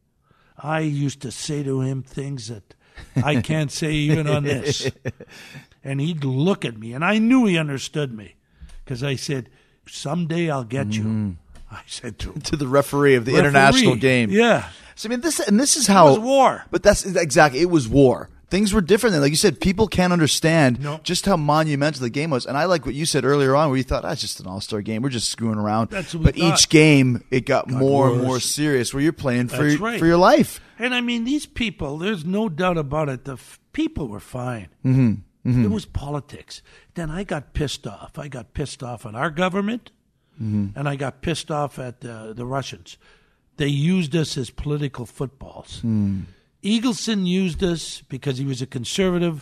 I used to say to him things that I can't say even on this. And he'd look at me, and I knew he understood me because I said, someday I'll get Mm-hmm. you. I said to him. To the referee of the Referee, international game. Yeah. So I mean, this and this is how It was war. But that's exactly it was war. Things were different then. Like you said, people can't understand No. just how monumental the game was. And I like what you said earlier on, where you thought, ah, it's just an all-star game. We're just screwing around. That's what we but thought. each game, it got, more and worse. more serious, where you're playing for That's your, right. for your life. And I mean, these people, there's no doubt about it. The f- people were fine. Mm-hmm. Mm-hmm. It was politics. Then I got pissed off. I got pissed off at our government, mm-hmm. and I got pissed off at uh, the Russians. They used us as political footballs. Mm. Eagleson used us because he was a conservative,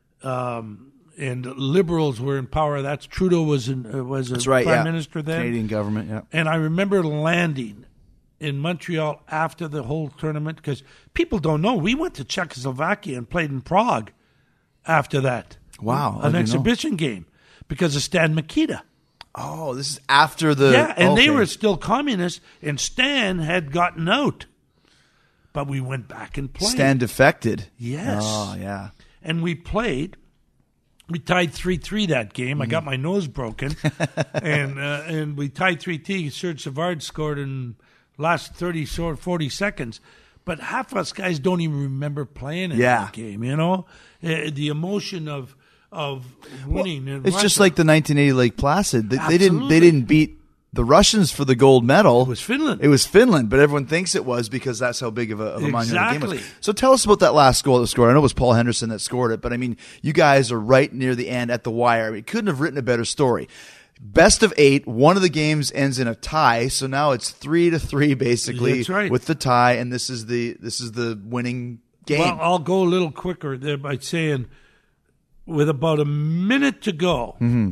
um, and liberals were in power. That's Trudeau was in, uh, was a That's right, prime yeah. minister then. Canadian government, yeah. And I remember landing in Montreal after the whole tournament because people don't know. We went to Czechoslovakia and played in Prague after that. Wow, I An didn't exhibition game because of Stan Mikita. Oh, this is after the Yeah, and they okay. were still communists, and Stan had gotten out. But we went back and played. Stan defected. Yes. Oh, yeah. And we played. We tied three three that game. I got my nose broken. and uh, and we tied three three. Serge Savard scored in last thirty, forty seconds. But half of us guys don't even remember playing in Yeah. that game, you know? Uh, the emotion of of winning. in It's just Russia. like the nineteen eighty Lake Placid. They, they didn't. Absolutely. They didn't beat the Russians for the gold medal. It was Finland. It was Finland, but everyone thinks it was because that's how big of a, of a monumental game it Exactly. was. So tell us about that last goal that was scored. I know it was Paul Henderson that scored it, but I mean, you guys are right near the end at the wire. I mean, couldn't have written a better story. Best of eight. One of the games ends in a tie, so now it's three to three basically That's right. with the tie, and this is the this is the winning game. Well, I'll go a little quicker there by saying, with about a minute to go, Mm-hmm.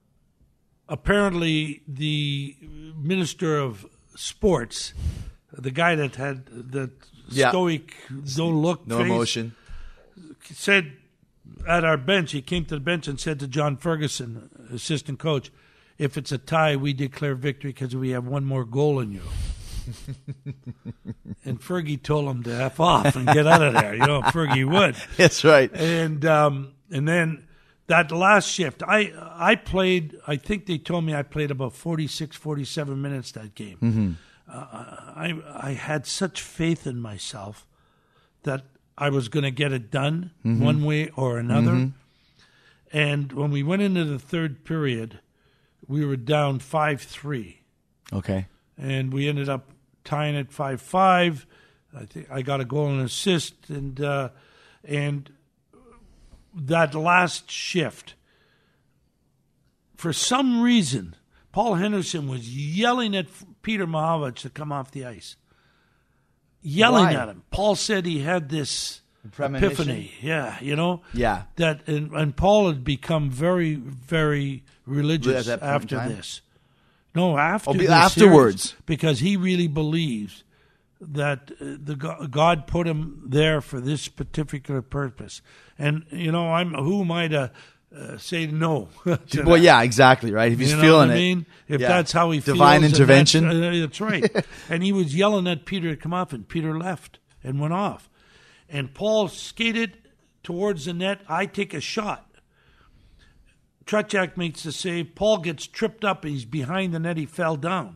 apparently the minister of sports, the guy that had the Yeah. stoic, no look, no face, emotion. said at our bench, he came to the bench and said to John Ferguson, assistant coach, if it's a tie, we declare victory because we have one more goal in you. And Fergie told him to F off and get out of there. You know, Fergie would. That's right. And um, and then that last shift, I I played, I think they told me I played about forty-six, forty-seven minutes that game. Mm-hmm. Uh, I, I had such faith in myself that I was going to get it done Mm-hmm. one way or another. And when we went into the third period, we were down five three. Okay. And we ended up tying it five five. I think I got a goal and assist, and uh, and that last shift, for some reason, Paul Henderson was yelling at Peter Mahovich to come off the ice, yelling Why? at him. Paul said he had this Premonition? epiphany. Yeah, you know. Yeah. That and, and Paul had become very, very religious At that point in after time? this. No, after Oh, be- this afterwards. series, because he really believes that uh, the go- God put him there for this particular purpose. And you know, I'm who am I to uh, say no? to Well, that? yeah, exactly, right. If he's You know feeling what I it. mean? If Yeah. that's how he Divine feels, and intervention. That's, uh, that's right. And he was yelling at Peter to come off, and Peter left and went off. And Paul skated towards the net. I take a shot. Tretiak makes the save. Paul gets tripped up. He's behind the net. He fell down.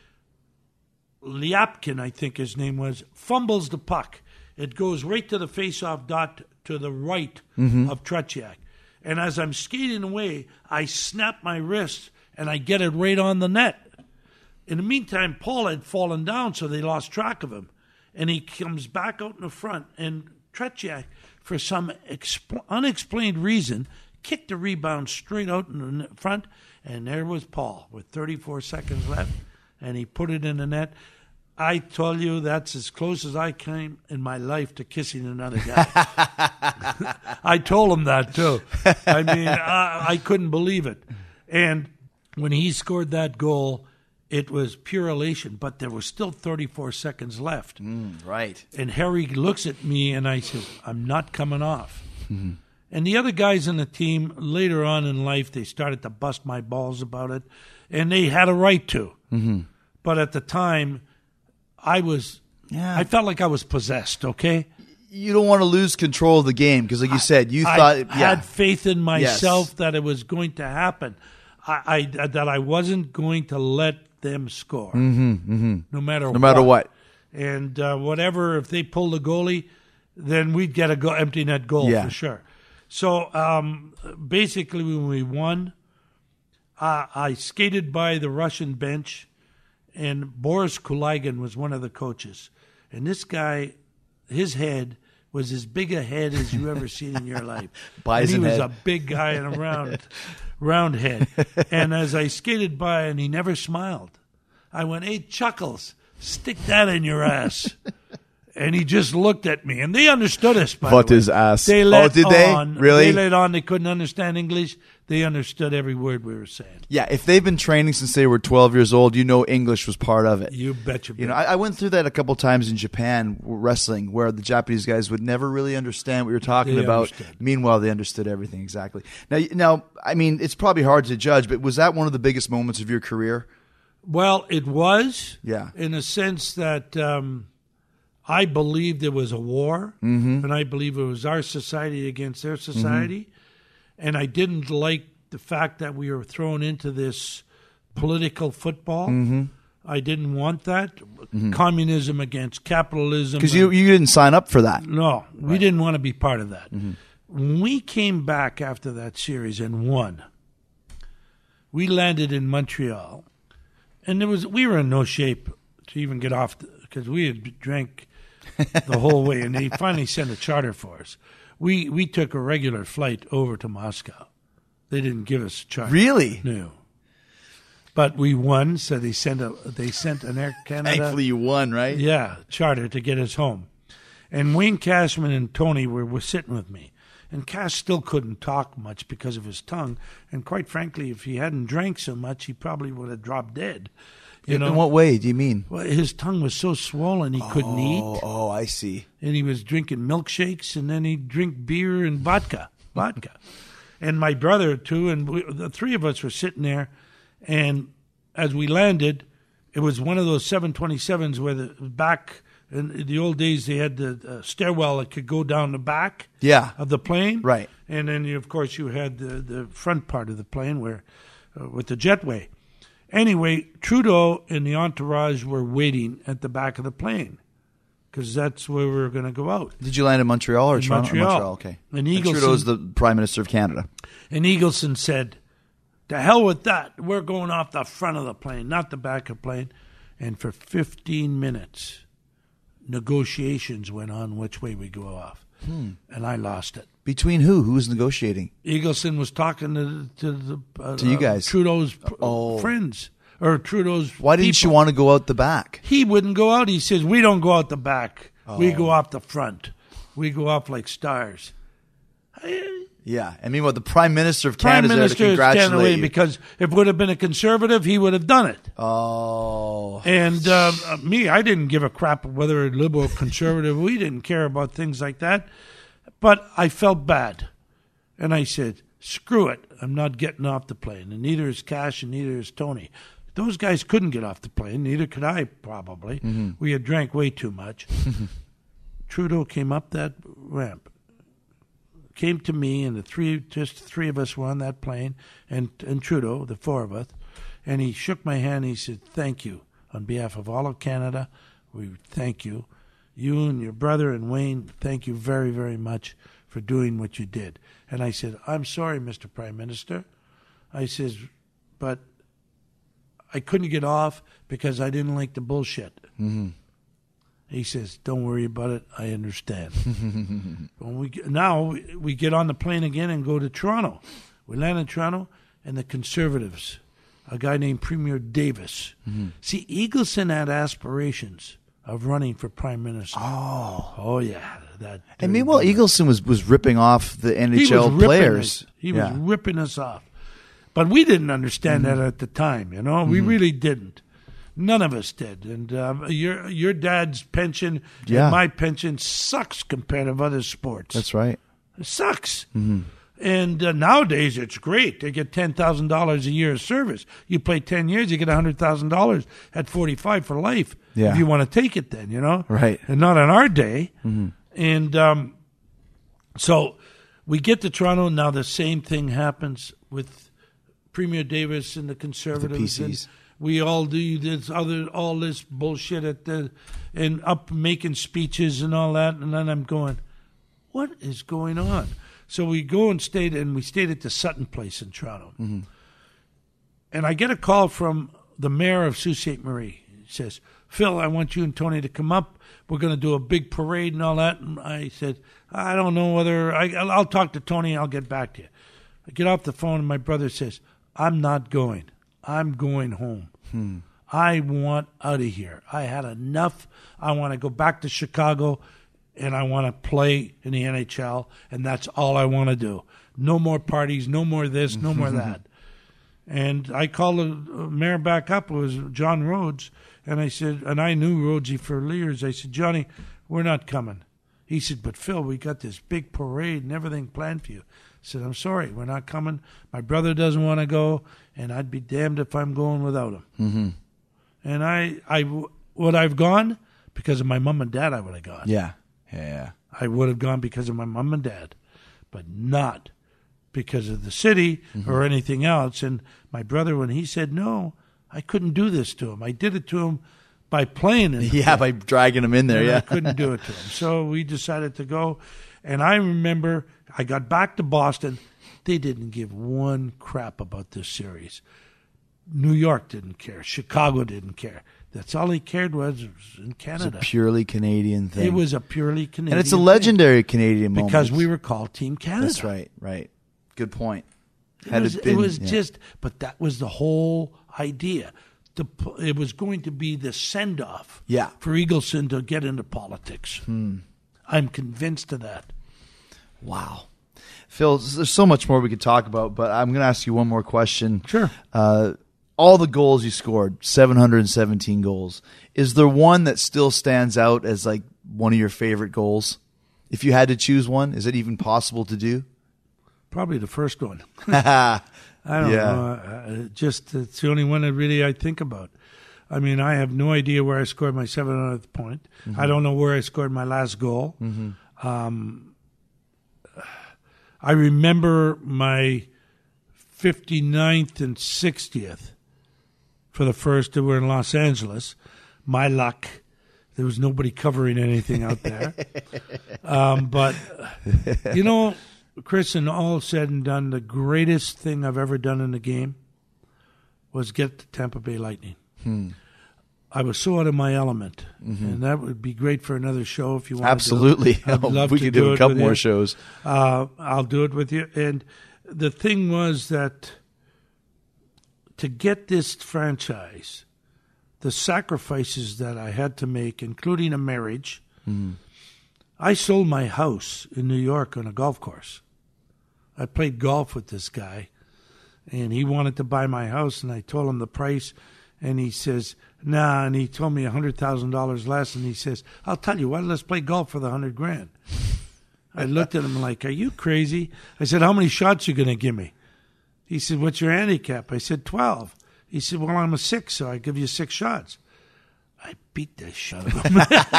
Liapkin, I think his name was, fumbles the puck. It goes right to the face-off dot to the right of Tretiak. And as I'm skating away, I snap my wrist and I get it right on the net. In the meantime, Paul had fallen down, so they lost track of him. And he comes back out in the front, and Tretiak, for some exp- unexplained reason, kicked the rebound straight out in the front, and there was Paul with thirty-four seconds left, and he put it in the net. I tell you, that's as close as I came in my life to kissing another guy. I told him that, too. I mean, I, I couldn't believe it. And when he scored that goal, it was pure elation, but there was still thirty-four seconds left. Mm, right. And Harry looks at me, and I said, I'm not coming off. Mm-hmm. And the other guys on the team, later on in life, they started to bust my balls about it, and they had a right to. Mm-hmm. But at the time, I was, Yeah. I felt like I was possessed, okay? You don't want to lose control of the game because, like you said, you I thought yeah. had faith in myself Yes. that it was going to happen. I, I that I wasn't going to let them score, mm-hmm, mm-hmm. no matter no matter what. And uh, whatever, if they pulled the goalie, then we'd get a go- empty net goal Yeah. for sure. So um, basically, when we won, uh, I skated by the Russian bench, and Boris Kulagin was one of the coaches. And this guy, his head was as big a head as you ever seen in your life. Bison and he was head. a big guy and a round, round head. And as I skated by, and he never smiled, I went, "Hey, Chuckles, stick that in your ass." And he just looked at me, and they understood us. By What the way. is ass? They Oh, let did they? on. Really? They let on. They couldn't understand English. They understood every word we were saying. Yeah, if they've been training since they were twelve years old, you know English was part of it. You bet you. You know, I, I went through that a couple times in Japan wrestling, where the Japanese guys would never really understand what you're talking They about. understood. Meanwhile, they understood everything exactly. Now, now, I mean, it's probably hard to judge, but was that one of the biggest moments of your career? Well, it was. Yeah. In a sense that um, I believed there was a war, Mm-hmm. and I believe it was our society against their society, and I didn't like the fact that we were thrown into this political football. Mm-hmm. I didn't want that. Communism against capitalism. Because you, and- you didn't sign up for that. No, we didn't want to be part of that. Mm-hmm. When we came back after that series and won, we landed in Montreal, and there was we were in no shape to even get off because we had drank the whole way, and they finally sent a charter for us. We we took a regular flight over to Moscow. They didn't give us a charter. Really? No. But we won, so they sent a they sent an Air Canada. Thankfully, you won, right? Yeah, charter to get us home. And Wayne Cashman and Tony were, were sitting with me. And Cash still couldn't talk much because of his tongue. And quite frankly, if he hadn't drank so much, he probably would have dropped dead. You know, In what way do you mean? well, his tongue was so swollen he couldn't eat. Oh, oh, I see. And he was drinking milkshakes, and then he'd drink beer and vodka. Vodka. And my brother, too, and we, the three of us were sitting there. And as we landed, it was one of those seven twenty-sevens where the back in the old days they had the uh, stairwell that could go down the back Yeah. of the plane, Right. And then you, of course you had the, the front part of the plane where uh, with the jetway. Anyway, Trudeau and the entourage were waiting at the back of the plane because that's where we were going to go out. Did you land in Montreal or In Toronto? Montreal. Montreal, okay. And And Eagleson- Trudeau's the Prime Minister of Canada. And Eagleson said, "To hell with that. We're going off the front of the plane, not the back of the plane." And for fifteen minutes, negotiations went on which way we go off. Hmm. And I lost it. Between who? Who was negotiating? Eagleson was talking to, to the uh, To you guys. uh, Trudeau's pr- Oh. friends or Trudeau's. Why didn't you people. want to go out the back? He wouldn't go out. He says, "We don't go out the back. We Oh. go off the front. We go off like stars." I- Yeah. I mean, what, the Prime Minister of Prime Canada Minister to is congratulate standing away you. because if it would have been a conservative, he would have done it. Oh. And uh, uh, me, I didn't give a crap whether liberal, conservative. We didn't care about things like that. But I felt bad. And I said, screw it. I'm not getting off the plane. And neither is Cash and neither is Tony. Those guys couldn't get off the plane. Neither could I, probably. Mm-hmm. We had drank way too much. Trudeau came up that ramp, came to me, and the three, just the three of us were on that plane, and, and Trudeau, the four of us, and he shook my hand. And he said, "Thank you on behalf of all of Canada. We thank you, you and your brother and Wayne. Thank you very, very much for doing what you did." And I said, "I'm sorry, Mister Prime Minister." I says, "But I couldn't get off because I didn't like the bullshit." Mm-hmm. He says, "Don't worry about it. I understand." When we get, now we- we get on the plane again and go to Toronto. We land in Toronto, and the Conservatives, a guy named Premier Davis. Mm-hmm. See, Eagleson had aspirations of running for Prime Minister. Oh. Oh yeah, that. And meanwhile, Eagleson was, was ripping off the N he H L was ripping players. us. He Yeah. was ripping us off. But we didn't understand Mm-hmm. that at the time, you know. We really didn't. None of us did. And um, your your dad's pension Yeah. and my pension sucks compared to other sports. That's right. It sucks. Mm-hmm. And uh, nowadays, it's great. They get ten thousand dollars a year of service. You play ten years, you get one hundred thousand dollars at forty-five for life. Yeah. If you want to take it then, you know? Right. And not in our day. Mm-hmm. And um, so we get to Toronto. Now the same thing happens with Premier Davis and the Conservatives. The P Cs. And we all do this other all this bullshit at the and up making speeches and all that. And then I'm going, what is going on? So we go and stayed, and we stayed at the Sutton Place in Toronto. Mm-hmm. And I get a call from the mayor of Sault Ste. Marie. He says, Phil, I want you and Tony to come up. We're going to do a big parade and all that. And I said, I don't know whether, I, I'll talk to Tony and I'll get back to you. I get off the phone and my brother says, I'm not going. I'm going home. Hmm. I want out of here. I had enough. I want to go back to Chicago. And I want to play in the N H L, and that's all I want to do. No more parties, no more this, no more that. And I called the mayor back up. It was John Rhodes, and I said, and I knew Rhodesy for years. I said, Johnny, we're not coming. He said, but Phil, we got this big parade and everything planned for you. I said, I'm sorry, we're not coming. My brother doesn't want to go, and I'd be damned if I'm going without him. Mm-hmm. And I, I, would I've gone? Because of my mom and dad, I would have gone. Yeah. Yeah, I would have gone because of my mom and dad, but not because of the city mm-hmm. or anything else. And my brother, when he said no, I couldn't do this to him. I did it to him by playing it. Yeah, by dragging him in there, and yeah. I couldn't do it to him. So we decided to go. And I remember I got back to Boston. They didn't give one crap about this series. New York didn't care. Chicago didn't care. That's all he cared was, was in Canada. It's a purely Canadian thing. It was a purely Canadian And it's a legendary thing. Canadian moment. Because we were called Team Canada. That's right, right. Good point. It Had was, it, been, it was yeah. just, but that was the whole idea. The, it was going to be the send-off yeah. for Eagleson to get into politics. Hmm. I'm convinced of that. Wow. Phil, there's so much more we could talk about, but I'm going to ask you one more question. Sure. Uh, all the goals you scored, seven hundred seventeen goals. Is there one that still stands out as like one of your favorite goals? If you had to choose one, is it even possible to do? Probably the first one. I don't yeah. know. Uh, just it's the only one that really I think about. I mean, I have no idea where I scored my seven hundredth point. Mm-hmm. I don't know where I scored my last goal. Mm-hmm. Um, I remember my fifty-ninth and sixtieth for the first that were in Los Angeles. My luck. There was nobody covering anything out there. um, but, you know, Chris, and all said and done, the greatest thing I've ever done in the game was get the Tampa Bay Lightning. Hmm. I was so out of my element, mm-hmm. and that would be great for another show if you want. Absolutely, to do it. I'd love we to could do, do a it couple more you. shows. Uh, I'll do it with you. And the thing was that to get this franchise, the sacrifices that I had to make, including a marriage, mm-hmm. I sold my house in New York on a golf course. I played golf with this guy, and he wanted to buy my house, and I told him the price, and he says, nah, and he told me one hundred thousand dollars less, and he says, I'll tell you what, let's play golf for the one hundred grand. I looked at him like, are you crazy? I said, how many shots you going to give me? He said, what's your handicap? I said, twelve. He said, well, I'm a six, so I give you six shots. I beat the shit out of him.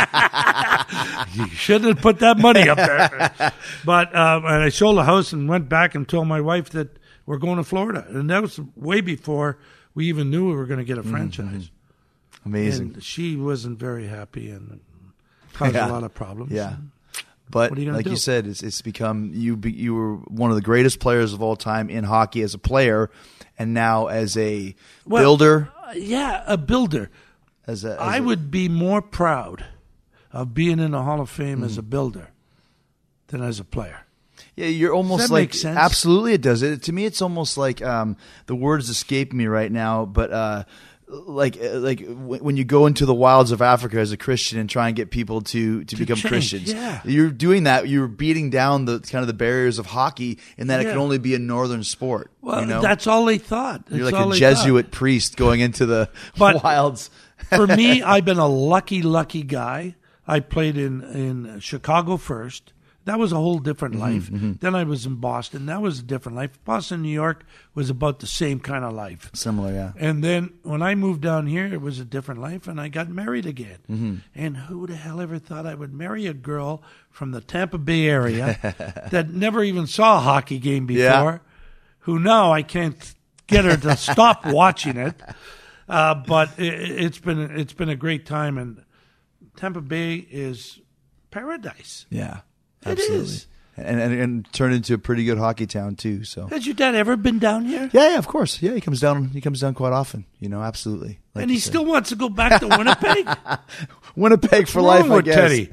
You shouldn't have put that money up there. But um, and I sold the house and went back and told my wife that we're going to Florida. And that was way before we even knew we were going to get a franchise. Mm-hmm. Amazing. And she wasn't very happy and caused yeah. a lot of problems. Yeah. But what are you like do? you said, it's, it's become you. Be, you were one of the greatest players of all time in hockey as a player, and now as a well, builder. Uh, yeah, a builder. As a, as I a, would be more proud of being in the Hall of Fame mm. as a builder than as a player. Yeah, you're almost Does that like make sense? Absolutely, it does. It to me, it's almost like um, the words escape me right now, but. Uh, Like like when you go into the wilds of Africa as a Christian and try and get people to, to, To become change, Christians, yeah. you're doing that. You're beating down the kind of the barriers of hockey, in that Yeah. it can only be a northern sport. Well, you know? that's all they thought. That's You're like all a they Jesuit thought. priest going into the But wilds. For me, I've been a lucky, lucky guy. I played in, in Chicago first, That was a whole different life. Mm-hmm. Then I was in Boston. That was a different life. Boston, New York was about the same kind of life. Similar, yeah. And then when I moved down here, it was a different life, and I got married again. Mm-hmm. And who the hell ever thought I would marry a girl from the Tampa Bay area that never even saw a hockey game before, Yeah. who now I can't get her to stop watching it. Uh, but it, it's been it's been a great time, and Tampa Bay is paradise. Yeah, It absolutely. is. And, and and turned into a pretty good hockey town too. So Has your dad ever been down here? yeah, yeah, of course. Yeah, he comes down. He comes down quite often. You know, absolutely. Like And you he said. still wants to go back to Winnipeg? Winnipeg for What's life, wrong I with guess. Teddy?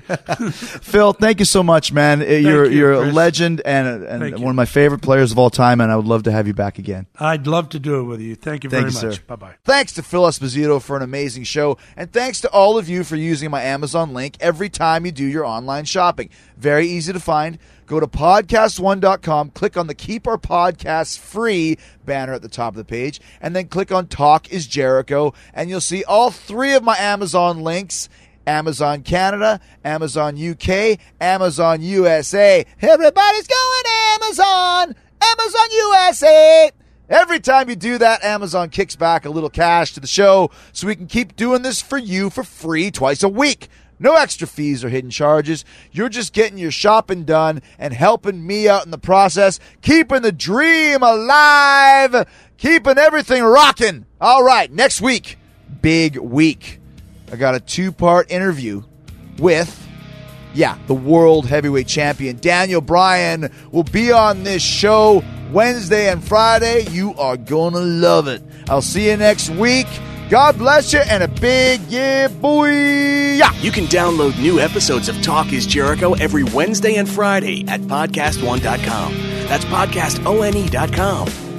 Phil, thank you so much, man. you're you, you're a Chris. legend and, a, and Thank you. one of my favorite players of all time, and I would love to have you back again. I'd love to do it with you. Thank you Thank very you, much. sir. Bye-bye. Thanks to Phil Esposito for an amazing show, and thanks to all of you for using my Amazon link every time you do your online shopping. Very easy to find. Go to podcast one dot com, click on the Keep Our Podcasts Free banner at the top of the page, and then click on Talk is Jericho, and you'll see all three of my Amazon links. Amazon Canada, Amazon U K, Amazon U S A. Everybody's going Amazon! Amazon U S A! Every time you do that, Amazon kicks back a little cash to the show so we can keep doing this for you for free twice a week. No extra fees or hidden charges. You're just getting your shopping done and helping me out in the process, keeping the dream alive, keeping everything rocking. All right, next week, big week. I got a two-part interview with, yeah, the world heavyweight champion. Daniel Bryan will be on this show Wednesday and Friday. You are going to love it. I'll see you next week. God bless you, and a big yeah, boy. Yeah. You can download new episodes of Talk is Jericho every Wednesday and Friday at podcast one dot com. That's podcast one dot com.